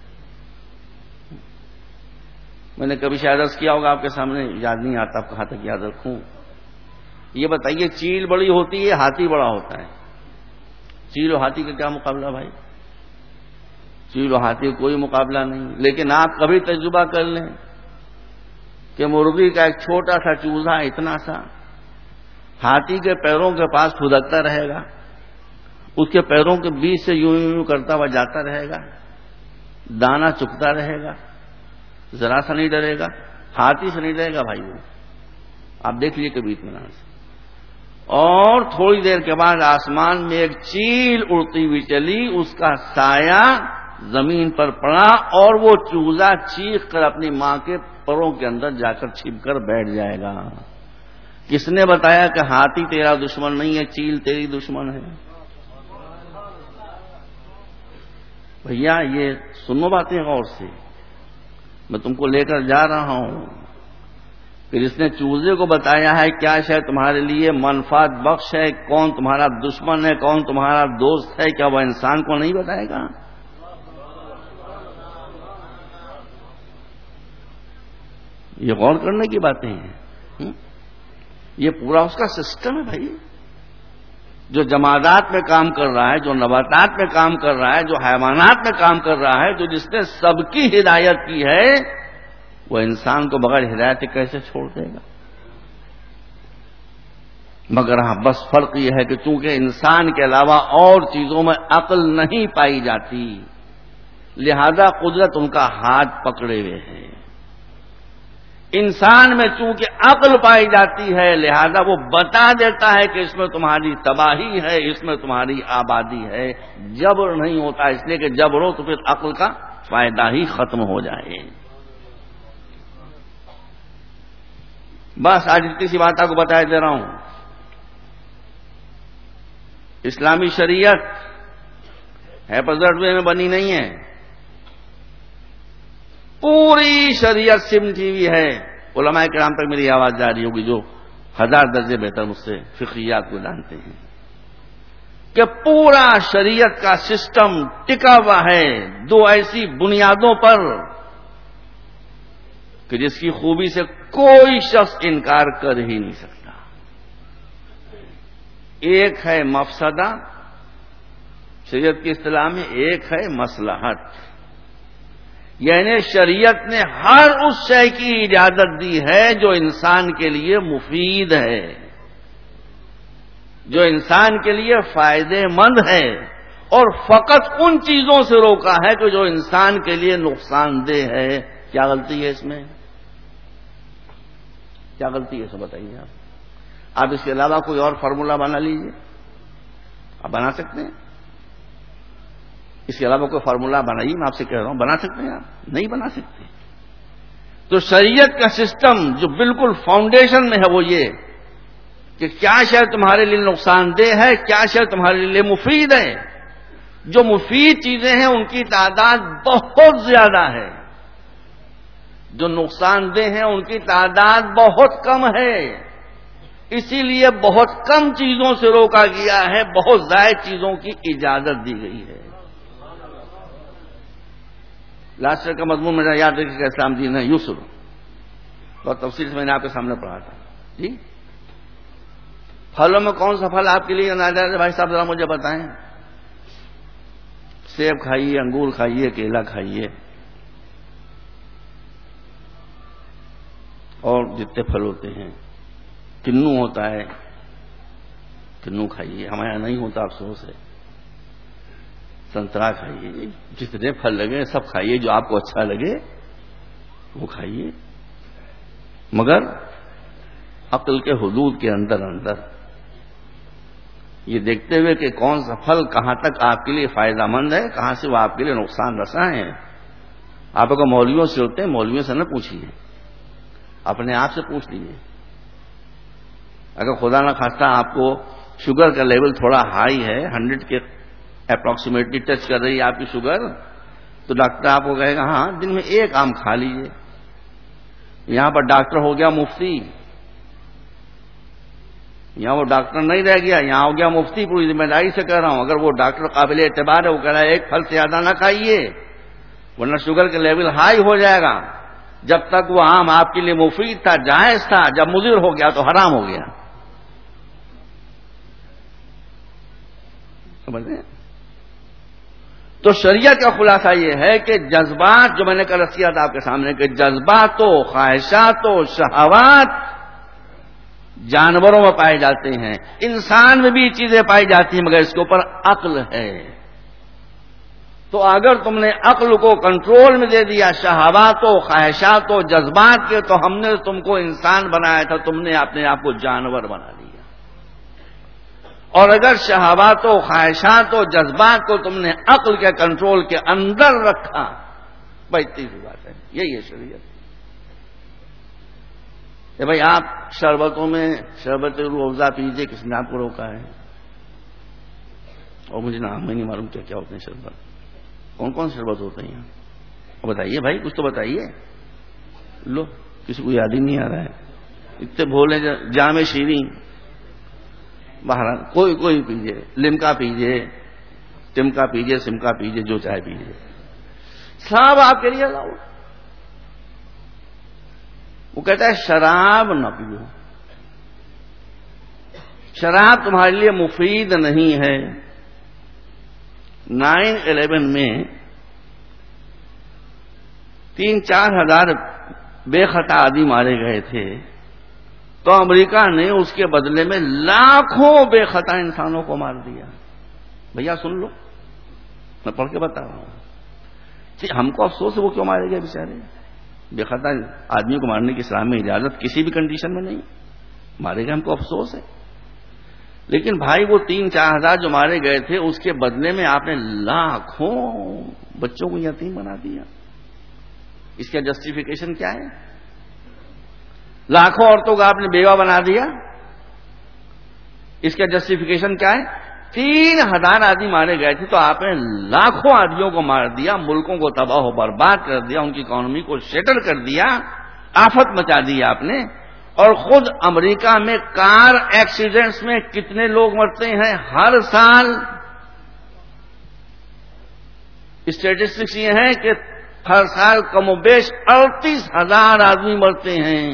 میں نے کبھی شاید عرض کیا ہوگا آپ کے سامنے، یاد نہیں آتا اب کہاں تک یاد رکھوں. یہ بتائیے چیل بڑی ہوتی ہے، ہاتھی بڑا ہوتا ہے. چیل و ہاتھی کا کیا مقابلہ بھائی؟ چیل و ہاتھی کا کوئی مقابلہ نہیں. لیکن آپ کبھی تجربہ کر لیں کہ مرغی کا ایک چھوٹا سا چوزا اتنا سا ہاتھی کے پیروں کے پاس پھدکتا رہے گا. اس کے پیروں کے بیچ سے یوں یوں کرتا ہوا جاتا رہے گا، دانا چکتا رہے گا، ذرا سا نہیں ڈرے گا. ہاتھی سے نہیں ڈرے گا بھائی وہ. آپ دیکھ لیجیے کبھی اطمینان سے. اور تھوڑی دیر کے بعد آسمان میں ایک چیل اڑتی ہوئی چلی. اس کا سایہ زمین پر پڑا اور وہ چوزا چیخ کر اپنی ماں کے پروں کے اندر جا کر چھپ کر بیٹھ جائے گا. کس نے بتایا کہ ہاتھی تیرا دشمن نہیں ہے، چیل تیری دشمن ہے؟ بھیا یہ سنو باتیں غور سے. میں تم کو لے کر جا رہا ہوں کہ جس نے چوزے کو بتایا ہے کیا شے تمہارے لیے منفعت بخش ہے، کون تمہارا دشمن ہے، کون تمہارا دوست ہے، کیا وہ انسان کو نہیں بتائے گا؟ یہ غور کرنے کی باتیں ہیں. یہ پورا اس کا سسٹم ہے بھائی. جو جمادات میں کام کر رہا ہے، جو نباتات میں کام کر رہا ہے، جو حیوانات میں کام کر رہا ہے، جو جس نے سب کی ہدایت کی ہے، وہ انسان کو بغیر ہدایت کیسے چھوڑ دے گا؟ مگر ہاں بس فرق یہ ہے کہ چونکہ انسان کے علاوہ اور چیزوں میں عقل نہیں پائی جاتی، لہذا قدرت ان کا ہاتھ پکڑے ہوئے ہے. انسان میں چونکہ عقل پائی جاتی ہے لہذا وہ بتا دیتا ہے کہ اس میں تمہاری تباہی ہے، اس میں تمہاری آبادی ہے. جبر نہیں ہوتا، اس لیے کہ جبر ہو تو پھر عقل کا فائدہ ہی ختم ہو جائے. بس آج اتنی سی بات آپ کو بتا دے رہا ہوں. اسلامی شریعت ہیپرزرڈوے میں بنی نہیں ہے، پوری شریعت سمٹی ہوئی ہے. علماء کرام تک میری آواز جا رہی ہوگی جو 1000 درجے بہتر مجھ سے فقہیات کو جانتے ہیں کہ پورا شریعت کا سسٹم ٹکا ہوا ہے 2 ایسی بنیادوں پر کہ جس کی خوبی سے کوئی شخص انکار کر ہی نہیں سکتا. ایک ہے مفسدہ شریعت کی اصطلاح میں، ایک ہے مصلحت. یعنی شریعت نے ہر اس شے کی اجازت دی ہے جو انسان کے لیے مفید ہے، جو انسان کے لیے فائدے مند ہے، اور فقط ان چیزوں سے روکا ہے کہ جو انسان کے لیے نقصان دہ ہے. کیا غلطی ہے اس میں؟ کیا غلطی ہے سب بتائیے آپ اس کے علاوہ کوئی اور فارمولہ بنا لیجیے. آپ بنا سکتے ہیں؟ اس کے علاوہ کوئی فارمولہ بنائیے. میں آپ سے کہہ رہا ہوں، بنا سکتے ہیں آپ؟ نہیں بنا سکتے. تو شریعت کا سسٹم جو بالکل فاؤنڈیشن میں ہے وہ یہ کہ کیا شے تمہارے لیے نقصان دہ ہے، کیا شے تمہارے لیے مفید ہے. جو مفید چیزیں ہیں ان کی تعداد بہت زیادہ ہے، جو نقصان دہ ہیں ان کی تعداد بہت کم ہے. اسی لیے بہت کم چیزوں سے روکا گیا ہے، بہت زائد چیزوں کی اجازت دی گئی ہے. لاسٹ کا مضمون میرا یاد رکھیے کہ اسلام دین ہے یسر، بہت تفصیل سے میں نے آپ کے سامنے پڑھا تھا. جی پھلوں میں کون سا پھل آپ کے لیے ناجائز ہے بھائی صاحب ذرا مجھے بتائیں. سیب کھائیے، انگور کھائیے، کیلا کھائیے، اور جتنے پھل ہوتے ہیں. کنو ہوتا ہے، کنو کھائیے. ہمارے یہاں نہیں ہوتا، افسوس ہے. سنترا کھائیے، جتنے پھل لگے سب کھائیے، جو آپ کو اچھا لگے وہ کھائیے، مگر عقل کے حدود کے اندر اندر، یہ دیکھتے ہوئے کہ کون سا پھل کہاں تک آپ کے لیے فائدہ مند ہے، کہاں سے وہ آپ کے لیے نقصان رساں ہے. آپ اگر مولویوں سے ہوتے ہیں، مولویوں سے نہ پوچھیے، اپنے آپ سے پوچھ لیجیے. اگر خدا نہ خواستہ آپ کو شوگر کا لیول تھوڑا ہائی ہے، 100 کے اپروکسیمیٹلی ٹچ کر رہی ہے آپ کی شوگر، تو ڈاکٹر آپ کو کہے گا ہاں دن میں ایک آم کھا لیجیے. یہاں پر ڈاکٹر ہو گیا مفتی، یہاں وہ ڈاکٹر نہیں رہ گیا، یہاں ہو گیا مفتی. پوری ذمہ داری سے کہہ رہا ہوں، اگر وہ ڈاکٹر قابل اعتبار ہے، وہ کہہ رہا ہے ایک پھل سے زیادہ نہ کھائیے ورنہ شوگر کا لیول ہائی ہو جائے گا. جب تک وہ آم آپ کے لیے مفید تھا، جائز تھا، جب مضر ہو گیا تو حرام ہو گیا. سمجھتے ہیں؟ تو شریعت کا خلاصہ یہ ہے کہ جذبات، جو میں نے کل رکھا تھا آپ کے سامنے، کہ جذبات و خواہشات و شہوات جانوروں میں پائے جاتے ہیں، انسان میں بھی چیزیں پائی جاتی ہیں، مگر اس کے اوپر عقل ہے. تو اگر تم نے عقل کو کنٹرول میں دے دیا شہوات و خواہشات و جذبات کے، تو ہم نے تم کو انسان بنایا تھا، تم نے اپنے آپ کو جانور بنا لیا. اور اگر شہوات و خواہشات و جذبات کو تم نے عقل کے کنٹرول کے اندر رکھا، بھائی تیسری بات ہے، یہی ہے شریعت. کہ بھائی آپ شربتوں میں شربت روح افزا پیجیے، کس نے آپ کو روکا ہے؟ اور مجھے نام میں نہیں معلوم کیا کیا ہوتے ہیں شربت، کون کون شربت ہوتے ہیں یہاں؟ بتائیے بھائی، کچھ تو بتائیے. لو کسی کو یاد ہی نہیں آ رہا ہے، اتنے بھولے. جام شیریں، بہرحال کوئی پیجیے، لمکا پیجیے، ٹمکا پیجیے، سمکا پیجیے، جو چاہے پیجیے، سب آپ کے لیے لاؤ. وہ کہتا ہے شراب نہ پیو، شراب تمہارے لیے مفید نہیں ہے. 9/11 میں 3-4 ہزار بے خطا آدمی مارے گئے تھے، تو امریکہ نے اس کے بدلے میں لاکھوں بے خطا انسانوں کو مار دیا. بھیا سن لو، میں پڑھ کے بتا رہا ہوں. ہم کو افسوس ہے وہ کیوں مارے گئے بیچارے. بے خطا آدمی کو مارنے کی اسلام میں اجازت کسی بھی کنڈیشن میں نہیں، مارے گئے، ہم کو افسوس ہے. لیکن بھائی وہ 3-4 ہزار جو مارے گئے تھے، اس کے بدلے میں آپ نے لاکھوں بچوں کو یتیم بنا دیا. اس کا جسٹیفیکیشن کیا ہے؟ لاکھوں عورتوں کو آپ نے بیوہ بنا دیا، اس کا جسٹیفیکیشن کیا ہے؟ 3,000 آدمی مارے گئے تھے تو آپ نے لاکھوں آدمیوں کو مار دیا، ملکوں کو تباہ و برباد کر دیا، ان کی اکانومی کو شیٹر کر دیا، آفت مچا دی آپ نے. اور خود امریکہ میں کار ایکسیڈنٹس میں کتنے لوگ مرتے ہیں ہر سال؟ اسٹیٹسٹکس یہ ہیں کہ ہر سال کم و بیش 38,000 آدمی مرتے ہیں.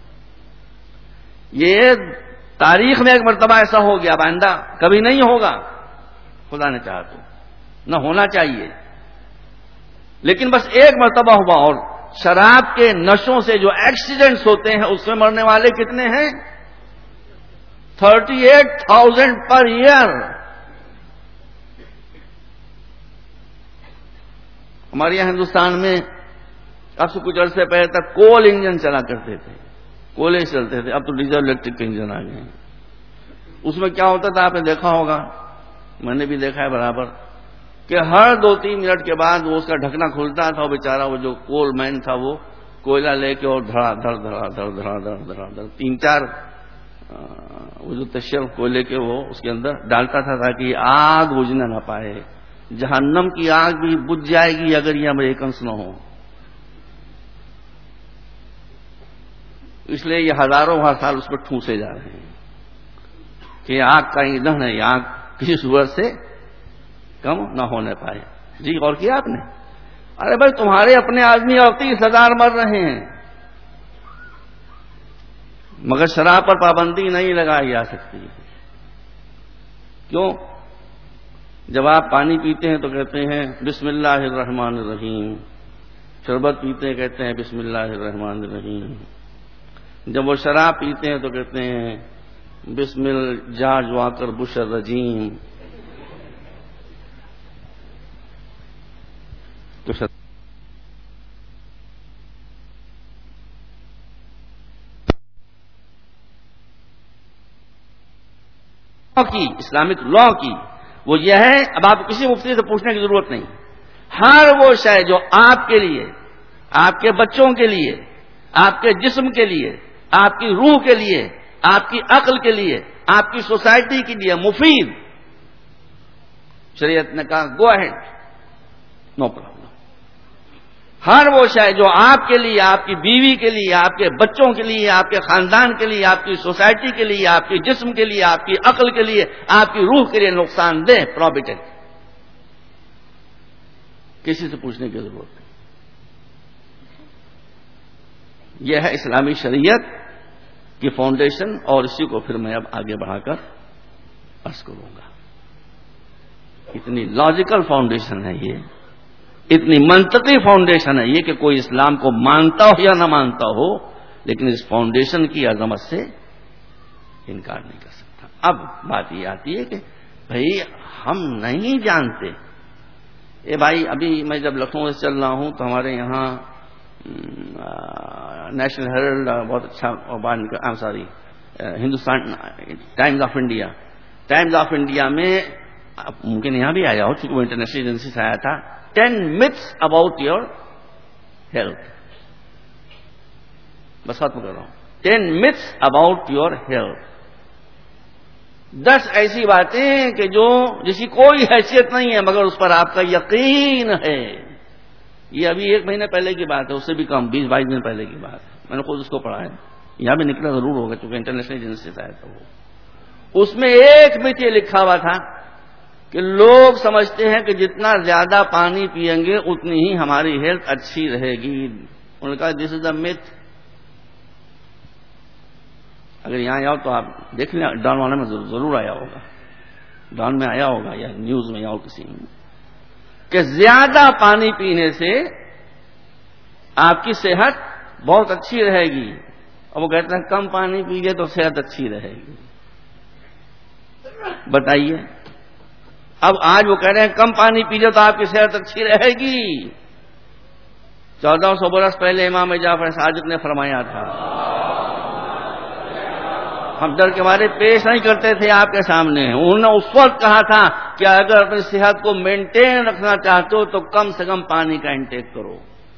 یہ تاریخ میں ایک مرتبہ ایسا ہو گیا، آئندہ کبھی نہیں ہوگا، خدا نے چاہا تو، نہ ہونا چاہیے، لیکن بس ایک مرتبہ ہوا. اور شراب کے نشوں سے جو ایکسیڈنٹس ہوتے ہیں اس میں مرنے والے کتنے ہیں؟ 38,000 پر ایئر. ہمارے یہاں ہندوستان میں اب سے کچھ عرصے پہلے تک کول انجن چلا کرتے تھے، کولے چلتے تھے، اب تو ڈیزل الیکٹرک کے انجن آ گئے ہیں. اس میں کیا ہوتا تھا آپ نے دیکھا ہوگا، میں نے بھی دیکھا ہے برابر، کہ ہر 2-3 منٹ کے بعد وہ اس کا ڈھکنا کھلتا تھا، وہ بیچارہ وہ جو کول مین تھا وہ کوئلہ لے کے اور دھڑا دھڑ 3-4 وہ جو تشر کوئلے کے وہ اس کے اندر ڈالتا تھا تاکہ یہ آگ بجھنا نہ پائے. جہنم کی آگ بھی بجھ جائے گی اگر یہ امریکنس نہ ہو. اس لیے یہ ہزاروں سال اس پر ٹھونسے جا رہے ہیں کہ آگ کا ایندھن ہے، یہ آگ کسی صورت سے کم نہ ہونے پائے. جی غور کیا آپ نے؟ ارے بھائی تمہارے اپنے آدمی 38,000 مر رہے ہیں، مگر شراب پر پابندی نہیں لگائی جا سکتی. کیوں؟ جب آپ پانی پیتے ہیں تو کہتے ہیں بسم اللہ الرحمن الرحیم، شربت پیتے ہیں کہتے ہیں بسم اللہ الرحمن الرحیم. جب وہ شراب پیتے ہیں تو کہتے ہیں بسم جارج واکر بش الرجیم. تو کی اسلامک لا کی وہ یہ ہے، اب آپ کسی مفتی سے پوچھنے کی ضرورت نہیں، ہر وہ شے جو آپ کے لیے، آپ کے بچوں کے لیے، آپ کے جسم کے لیے، آپ کی روح کے لیے، آپ کی عقل کے لیے، آپ کی سوسائٹی کے لیے مفید، شریعت نے کہا گو اہیڈ، نو پرابلم. ہر وہ شے جو آپ کے لیے، آپ کی بیوی کے لیے، آپ کے بچوں کے لیے، آپ کے خاندان کے لیے، آپ کی سوسائٹی کے لیے، آپ کے جسم کے لیے، آپ کی عقل کے لیے، آپ کی روح کے لیے نقصان دہ، پروہیبٹڈ، کسی سے پوچھنے کی ضرورت نہیں. یہ ہے اسلامی شریعت کی فاؤنڈیشن، اور اسی کو پھر میں اب آگے بڑھا کر عرض کروں گا. اتنی لاجیکل فاؤنڈیشن ہے یہ، اتنی منطقی فاؤنڈیشن ہے یہ کہ کوئی اسلام کو مانتا ہو یا نہ مانتا ہو، لیکن اس فاؤنڈیشن کی عظمت سے انکار نہیں کر سکتا. اب بات یہ آتی ہے کہ بھائی ہم نہیں جانتے. بھائی ابھی میں جب لکھنؤ سے چل رہا ہوں تو ہمارے یہاں نیشنل ہیرلڈ بہت اچھا ہندوستان ٹائمز آف انڈیا میں ممکن یہاں بھی آیا ہو چونکہ وہ انٹرنیشنل ایجنسی سے آیا تھا، 10 myths about your health. بس ختم کر رہا ہوں. 10 myths about your health. 10 ایسی باتیں کہ جو جس کی کوئی حیثیت نہیں ہے مگر اس پر آپ کا یقین ہے. یہ ابھی 1 مہینے پہلے کی بات ہے، اس سے بھی کم 20-22 دن پہلے کی بات ہے. میں نے خود اس کو پڑھا ہے، یہاں بھی نکلا ضرور ہوگا چونکہ انٹرنیشنل ایجنسی سے آیا تھا وہ. اس میں ایک myth یہ لکھا ہوا تھا کہ لوگ سمجھتے ہیں کہ جتنا زیادہ پانی پیئیں گے اتنی ہی ہماری ہیلتھ اچھی رہے گی. انہوں نے کہا دس از اے myth. اگر یہاں آیا ہو تو آپ دیکھ لیں، ڈان والا میں ضرور آیا ہوگا، ڈان میں آیا ہوگا یا نیوز میں یا کسی میں، کہ زیادہ پانی پینے سے آپ کی صحت بہت اچھی رہے گی. اور وہ کہتے ہیں کم پانی پیجیے تو صحت اچھی رہے گی. بتائیے، اب آج وہ کہہ رہے ہیں کم پانی پیجیے تو آپ کی صحت اچھی رہے گی. 1400 برس پہلے امام جعفر صادق نے فرمایا تھا. ہم ڈر کے مارے پیش نہیں کرتے تھے آپ کے سامنے. انہوں نے اس وقت کہا تھا کہ اگر اپنی صحت کو مینٹین رکھنا چاہتے ہو تو کم سے کم پانی کا انٹیک کرو.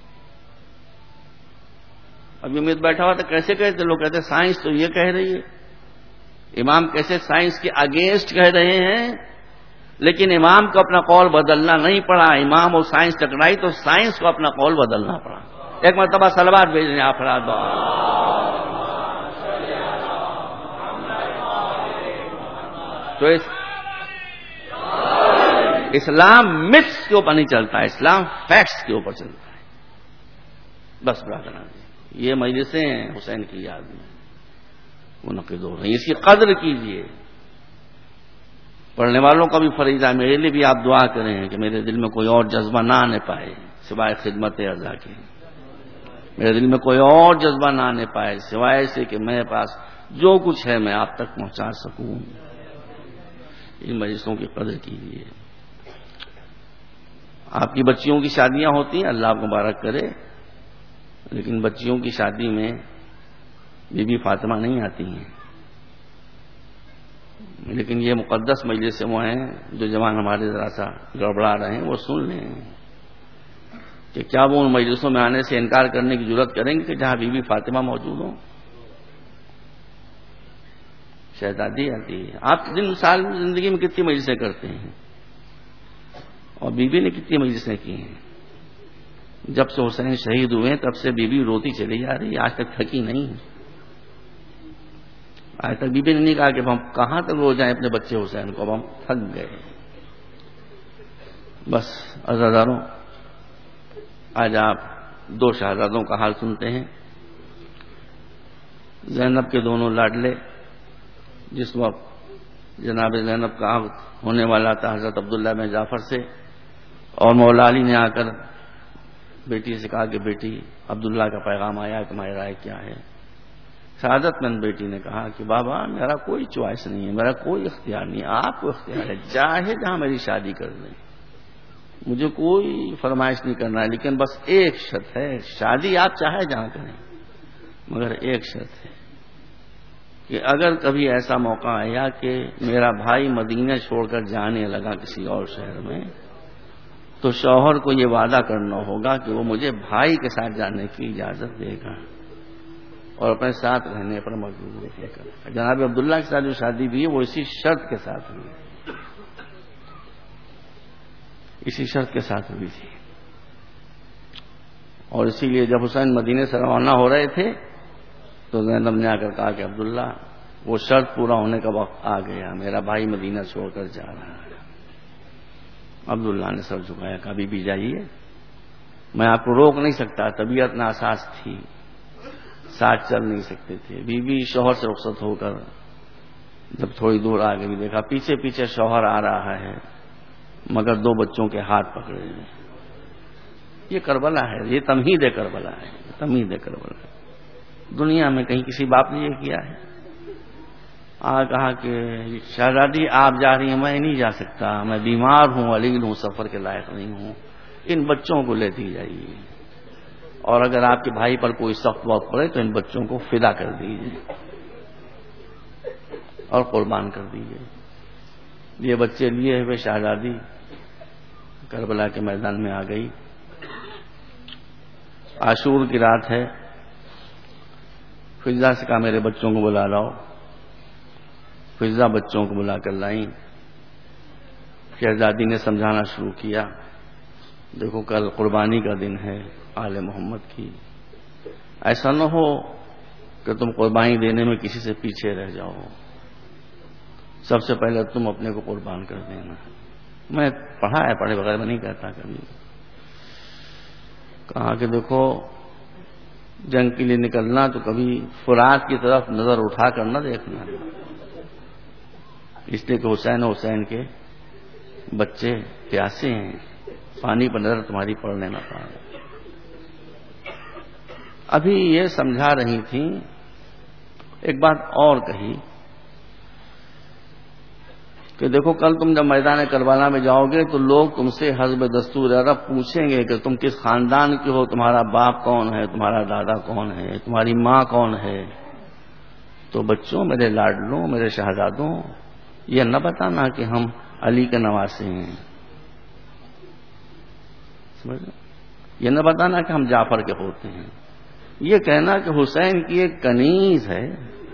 اب یہ امید بیٹھا ہوا تھا کیسے کہتے لوگ کہتے سائنس تو یہ کہہ رہی ہے. امام کیسے سائنس کے اگینسٹ کہہ رہے ہیں، لیکن امام کو اپنا قول بدلنا نہیں پڑا. امام اور سائنس ٹکرائی تو سائنس کو اپنا قول بدلنا پڑا. ایک مرتبہ صلوات بھیج رہے ہیں آپ فراد. تو اسلام متس کے اوپر نہیں چلتا ہے، اسلام فیکٹس کے اوپر چلتا ہے. بس برادران، یہ مجلسیں ہیں حسین کی یاد میں منعقد ہو رہی ہیں، اس کی قدر کیجیے۔ پڑھنے والوں کا بھی فریضہ، میرے لیے بھی آپ دعا کریں کہ میرے دل میں کوئی اور جذبہ نہ آنے پائے سوائے خدمت عزا کے، میرے دل میں کوئی اور جذبہ نہ آنے پائے سوائے سے کہ میرے پاس جو کچھ ہے میں آپ تک پہنچا سکوں۔ ان مجلسوں کی قدر کیجیے۔ آپ کی بچیوں کی شادیاں ہوتی ہیں، اللہ مبارک کرے، لیکن بچیوں کی شادی میں بی بی فاطمہ نہیں آتی ہیں، لیکن یہ مقدس مجلس سے وہ ہیں جو جوان ہمارے ذرا سا گڑبڑا رہے ہیں، وہ سن لیں کہ کیا وہ ان مجلسوں میں آنے سے انکار کرنے کی جرات کریں گے کہ جہاں بی بی فاطمہ موجود ہوں؟ شہزادی آتی ہے۔ آپ دن سال زندگی میں کتنی مجلسیں کرتے ہیں، اور بی بی نے کتنی مجلسیں کی ہیں؟ جب سے حسین شہید ہوئے تب سے بی بی روتی چلی جا رہی ہے، آج تک تھکی نہیں۔ آج تک بی بی نے نہیں کہا کہ ہم کہاں تک رو جائیں اپنے بچے حسین کو، اب ہم تھک گئے۔ بس عزاداروں، آج آپ دو شہزادوں کا حال سنتے ہیں۔ زینب کے دونوں لاڈلے، جس وقت جناب زینب کا عقد ہونے والا تھا حضرت عبداللہ بن جعفر سے، اور مولا علی نے آ کر بیٹی سے کہا کہ بیٹی عبداللہ کا پیغام آیا، تمہاری رائے کیا ہے؟ سعادت مند بیٹی نے کہا کہ بابا میرا کوئی چوائس نہیں ہے، میرا کوئی اختیار نہیں ہے، آپ کو اختیار ہے، چاہے جہاں میری شادی کر دیں، مجھے کوئی فرمائش نہیں کرنا ہے، لیکن بس ایک شرط ہے، شادی آپ چاہے جہاں کریں، مگر ایک شرط ہے کہ اگر کبھی ایسا موقع آیا کہ میرا بھائی مدینہ چھوڑ کر جانے لگا کسی اور شہر میں، تو شوہر کو یہ وعدہ کرنا ہوگا کہ وہ مجھے بھائی کے ساتھ جانے کی اجازت دے گا اور اپنے ساتھ رہنے پر مجبور رہے گا۔ جناب عبداللہ کے ساتھ جو شادی بھی ہے وہ اسی شرط کے ساتھ ہوئی، اسی شرط کے ساتھ ہوئی تھی۔ اور اسی لیے جب حسین مدینے سے روانہ ہو رہے تھے تو زینب نے آ کر کہا کہ عبداللہ وہ شرط پورا ہونے کا وقت آ گیا، میرا بھائی مدینہ چھوڑ کر جا رہا ہے۔ عبداللہ نے سر جھکایا، کہا بی بی جائیے، میں آپ کو روک نہیں سکتا، طبیعت ناساز تھی، ساتھ چل نہیں سکتے تھے۔ بی بی شوہر سے رخصت ہو کر جب تھوڑی دور آگے بھی دیکھا، پیچھے پیچھے شوہر آ رہا ہے مگر دو بچوں کے ہاتھ پکڑے ہوئے۔ یہ کربلا ہے، یہ تمہید کربلا ہے، تمہید کربلا ہے۔ دنیا میں کہیں کسی باپ نے یہ کیا ہے؟ کہا کہ شہزادی آپ جا رہی ہیں، میں نہیں جا سکتا، میں بیمار ہوں، علیل ہوں، سفر کے لائق نہیں ہوں، ان بچوں کو لیتی جائیے، اور اگر آپ کے بھائی پر کوئی سخت وقت پڑے تو ان بچوں کو فدا کر دیجیے اور قربان کر دیجیے۔ یہ بچے لیے ہوئے شہزادی کربلا کے میدان میں آ گئی۔ عاشور کی رات ہے، فضا سے کہا میرے بچوں کو بلا لاؤ، فضا بچوں کو بلا کر لائیں۔ شہزادی نے سمجھانا شروع کیا، دیکھو کل قربانی کا دن ہے آل محمد کی، ایسا نہ ہو کہ تم قربانی دینے میں کسی سے پیچھے رہ جاؤ، سب سے پہلے تم اپنے کو قربان کر دینا۔ میں پڑھا ہے، پڑھے بغیر میں نہیں کہتا کبھی۔ کہا کہ دیکھو جنگ کے لیے نکلنا تو کبھی فرات کی طرف نظر اٹھا کر نہ دیکھنا، اس لیے کہ حسین کے بچے پیاسے ہیں، پانی پر نظر تمہاری پڑنے نہ پائے۔ ابھی یہ سمجھا رہی تھیں، ایک بات اور کہی کہ دیکھو کل تم جب میدان کربلا میں جاؤ گے تو لوگ تم سے حسب دستور عرب پوچھیں گے کہ تم کس خاندان کے ہو، تمہارا باپ کون ہے، تمہارا دادا کون ہے، تمہاری ماں کون ہے۔ تو بچوں، میرے لاڈلوں، میرے شہزادوں، یہ نہ بتانا کہ ہم علی کے نواسے ہیں، یہ نہ بتانا کہ ہم جعفر کے ہوتے ہیں، یہ کہنا کہ حسین کی ایک کنیز ہے۔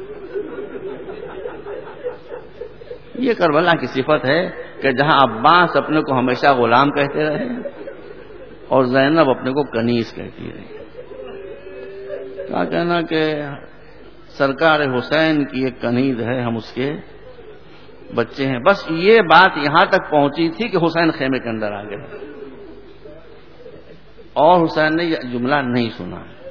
یہ کربلا کی صفت ہے کہ جہاں عباس اپنے کو ہمیشہ غلام کہتے رہے اور زینب اپنے کو کنیز کہتی رہی۔ کیا کہنا کہ سرکار حسین کی ایک کنیز ہے، ہم اس کے بچے ہیں۔ بس یہ بات یہاں تک پہنچی تھی کہ حسین خیمے کے اندر آ گئے اور حسین نے یہ جملہ نہیں سنا۔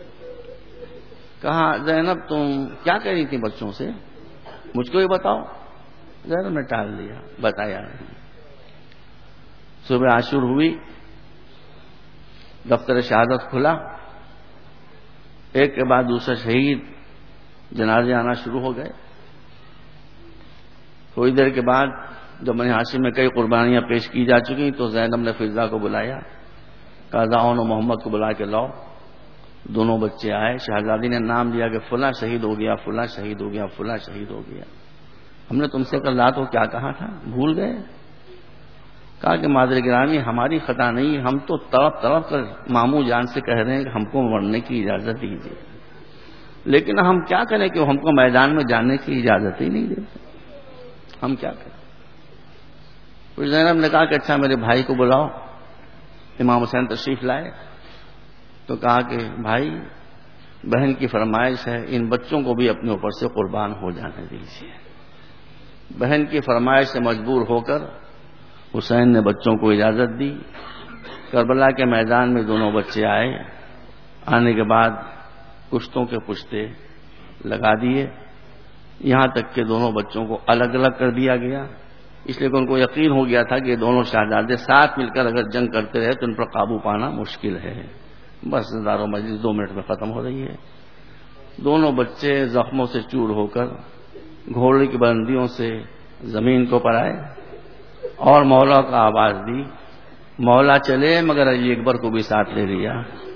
کہا زینب تم کیا کہہ رہی تھی بچوں سے، مجھ کو یہ بتاؤ. زینب نے ٹال دیا، بتایا نہیں. صبح عاشور ہوئی، دفتر شہادت کھلا، ایک کے بعد دوسرا شہید جنازے آنا شروع ہو گئے. تھوڑی دیر کے بعد جب بنی ہاشم میں کئی قربانیاں پیش کی جا چکی تو زینب نے فضا کو بلایا، کہا جاؤ محمد کو بلا کے لاؤ. دونوں بچے آئے، شہزادی نے نام لیا کہ فلاں شہید ہو گیا، فلاں شہید ہو گیا، فلاں شہید ہو گیا. ہم نے تم سے کل رات کو کیا کہا تھا، بھول گئے؟ کہا کہ مادر گرامی ہماری خطا نہیں، ہم تو تڑپ تڑپ کر ماموں جان سے کہہ رہے ہیں کہ ہم کو مرنے کی اجازت دیجیے، لیکن ہم کیا کریں کہ ہم کو میدان میں جانے کی اجازت ہی نہیں دیتے، ہم کیا کریں. پھر زینب نے کہا کہ اچھا میرے بھائی کو بلاؤ. امام حسین تشریف لائے تو کہا کہ بھائی بہن کی فرمائش ہے، ان بچوں کو بھی اپنے اوپر سے قربان ہو جانے دیجیے. بہن کی فرمائش سے مجبور ہو کر حسین نے بچوں کو اجازت دی. کربلا کے میدان میں دونوں بچے آئے، آنے کے بعد پشتوں کے پشتے لگا دیے، یہاں تک کہ دونوں بچوں کو الگ الگ کر دیا گیا، اس لیے کہ ان کو یقین ہو گیا تھا کہ دونوں شہزادے ساتھ مل کر اگر جنگ کرتے رہے تو ان پر قابو پانا مشکل ہے. بس دار و مجلس 2 منٹ میں ختم ہو رہی ہے. دونوں بچے زخموں سے چور ہو کر گھوڑے کی بلندیوں سے زمین کو پر آئے اور مولا کا آواز دی. مولا چلے مگر علی اکبر کو بھی ساتھ لے لیا،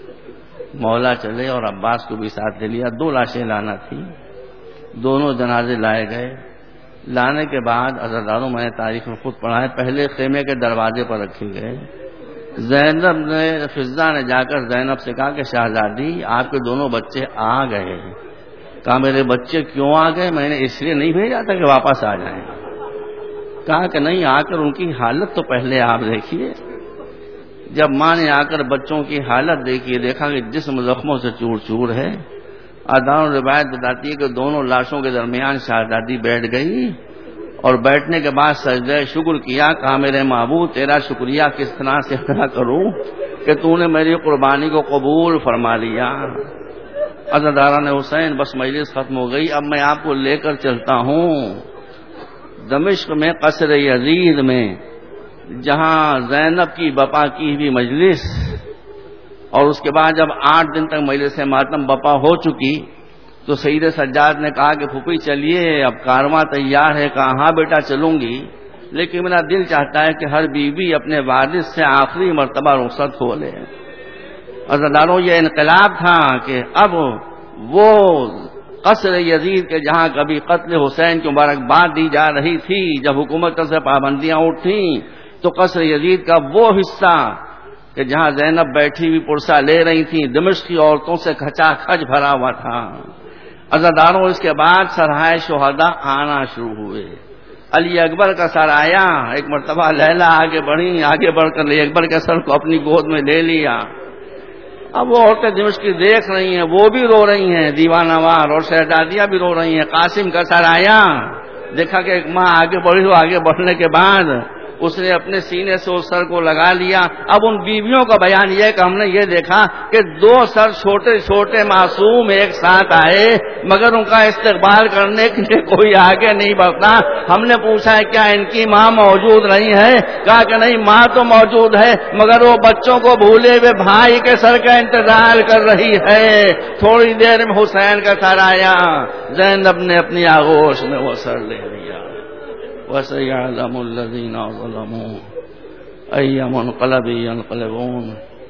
مولا چلے اور عباس کو بھی ساتھ لے لیا. 2 لاشیں لانا تھی، دونوں جنازے لائے گئے. لانے کے بعد عزاداروں میں نے تاریخ میں خود پڑھا ہے، پہلے خیمے کے دروازے پر رکھے گئے. زینب نے فضا نے جا کر زینب سے کہا کہ شہزادی آپ کے دونوں بچے آ گئے. کہا میرے بچے کیوں آ گئے، میں نے اس لیے نہیں بھیجا تھا کہ واپس آ جائیں. کہا کہ نہیں، آ کر ان کی حالت تو پہلے آپ دیکھیے. جب ماں نے آ کر بچوں کی حالت دیکھی، دیکھا کہ جسم زخموں سے چور چور ہے. آدان روایت بتاتی ہے کہ دونوں لاشوں کے درمیان شہزادی بیٹھ گئی اور بیٹھنے کے بعد سجدہ شکر کیا. کہا میرے معبود تیرا شکریہ کس طرح سے ادا کروں کہ تو نے میری قربانی کو قبول فرما لیا. عزاداران حسین بس مجلس ختم ہو گئی، اب میں آپ کو لے کر چلتا ہوں دمشق میں قصر یزید میں، جہاں زینب کی بپا کی ہوئی مجلس، اور اس کے بعد جب 8 دن تک مجلس ماتم بپا ہو چکی تو سید سجاد نے کہا کہ پھوپھی چلیے اب کارواں تیار ہے. کہا ہاں بیٹا چلوں گی، لیکن میرا دل چاہتا ہے کہ ہر بیوی اپنے والد سے آخری مرتبہ رخصت ہو لے. عزاداروں یہ انقلاب تھا کہ اب وہ قصر یزید کے جہاں کبھی قتل حسین کی مبارکباد دی جا رہی تھی، جب حکومت سے پابندیاں اٹھیں تو قصر یزید کا وہ حصہ کہ جہاں زینب بیٹھی ہوئی پرسہ لے رہی تھیں دمشق کی عورتوں سے کھچا کھچ بھرا ہوا تھا. عزاداروں اس کے بعد سرائے شہداء آنا شروع ہوئے. علی اکبر کا سر آیا، ایک مرتبہ لیلا آگے بڑھی، آگے بڑھ کر علی اکبر کے سر کو اپنی گود میں لے لیا. اب وہ عورتیں دمشق کی دیکھ رہی ہیں، وہ بھی رو رہی ہیں دیوانہ وار، اور شہزادیاں بھی رو رہی ہیں. قاسم کا سر آیا، دیکھا کہ ایک ماں آگے بڑھی، تو آگے بڑھنے کے بعد اس نے اپنے سینے سے اس سر کو لگا لیا. اب ان بیویوں کا بیان یہ ہے کہ ہم نے یہ دیکھا کہ 2 سر چھوٹے چھوٹے معصوم ایک ساتھ آئے، مگر ان کا استقبال کرنے کے لیے کوئی آگے نہیں بڑھتا. ہم نے پوچھا ہے کیا ان کی ماں موجود نہیں ہے؟ کہا کہ نہیں، ماں تو موجود ہے مگر وہ بچوں کو بھولے ہوئے بھائی کے سر کا انتظار کر رہی ہے. تھوڑی دیر میں حسین کا سر آیا، زینب نے اپنی آغوش میں وہ سر لے لیا. وَسَيَعْلَمُ الَّذِينَ ظَلَمُوا أَيَّ مُنقَلَبٍ يَنقَلِبُونَ.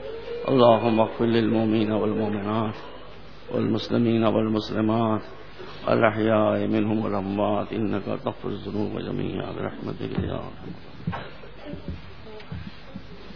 اللهم اغفر للمؤمنين والمؤمنات والمسلمين والمسلمات الأحياء منهم والأموات إنك تغفر الذنوب جميعا برحمتك يا أرحم الراحمين.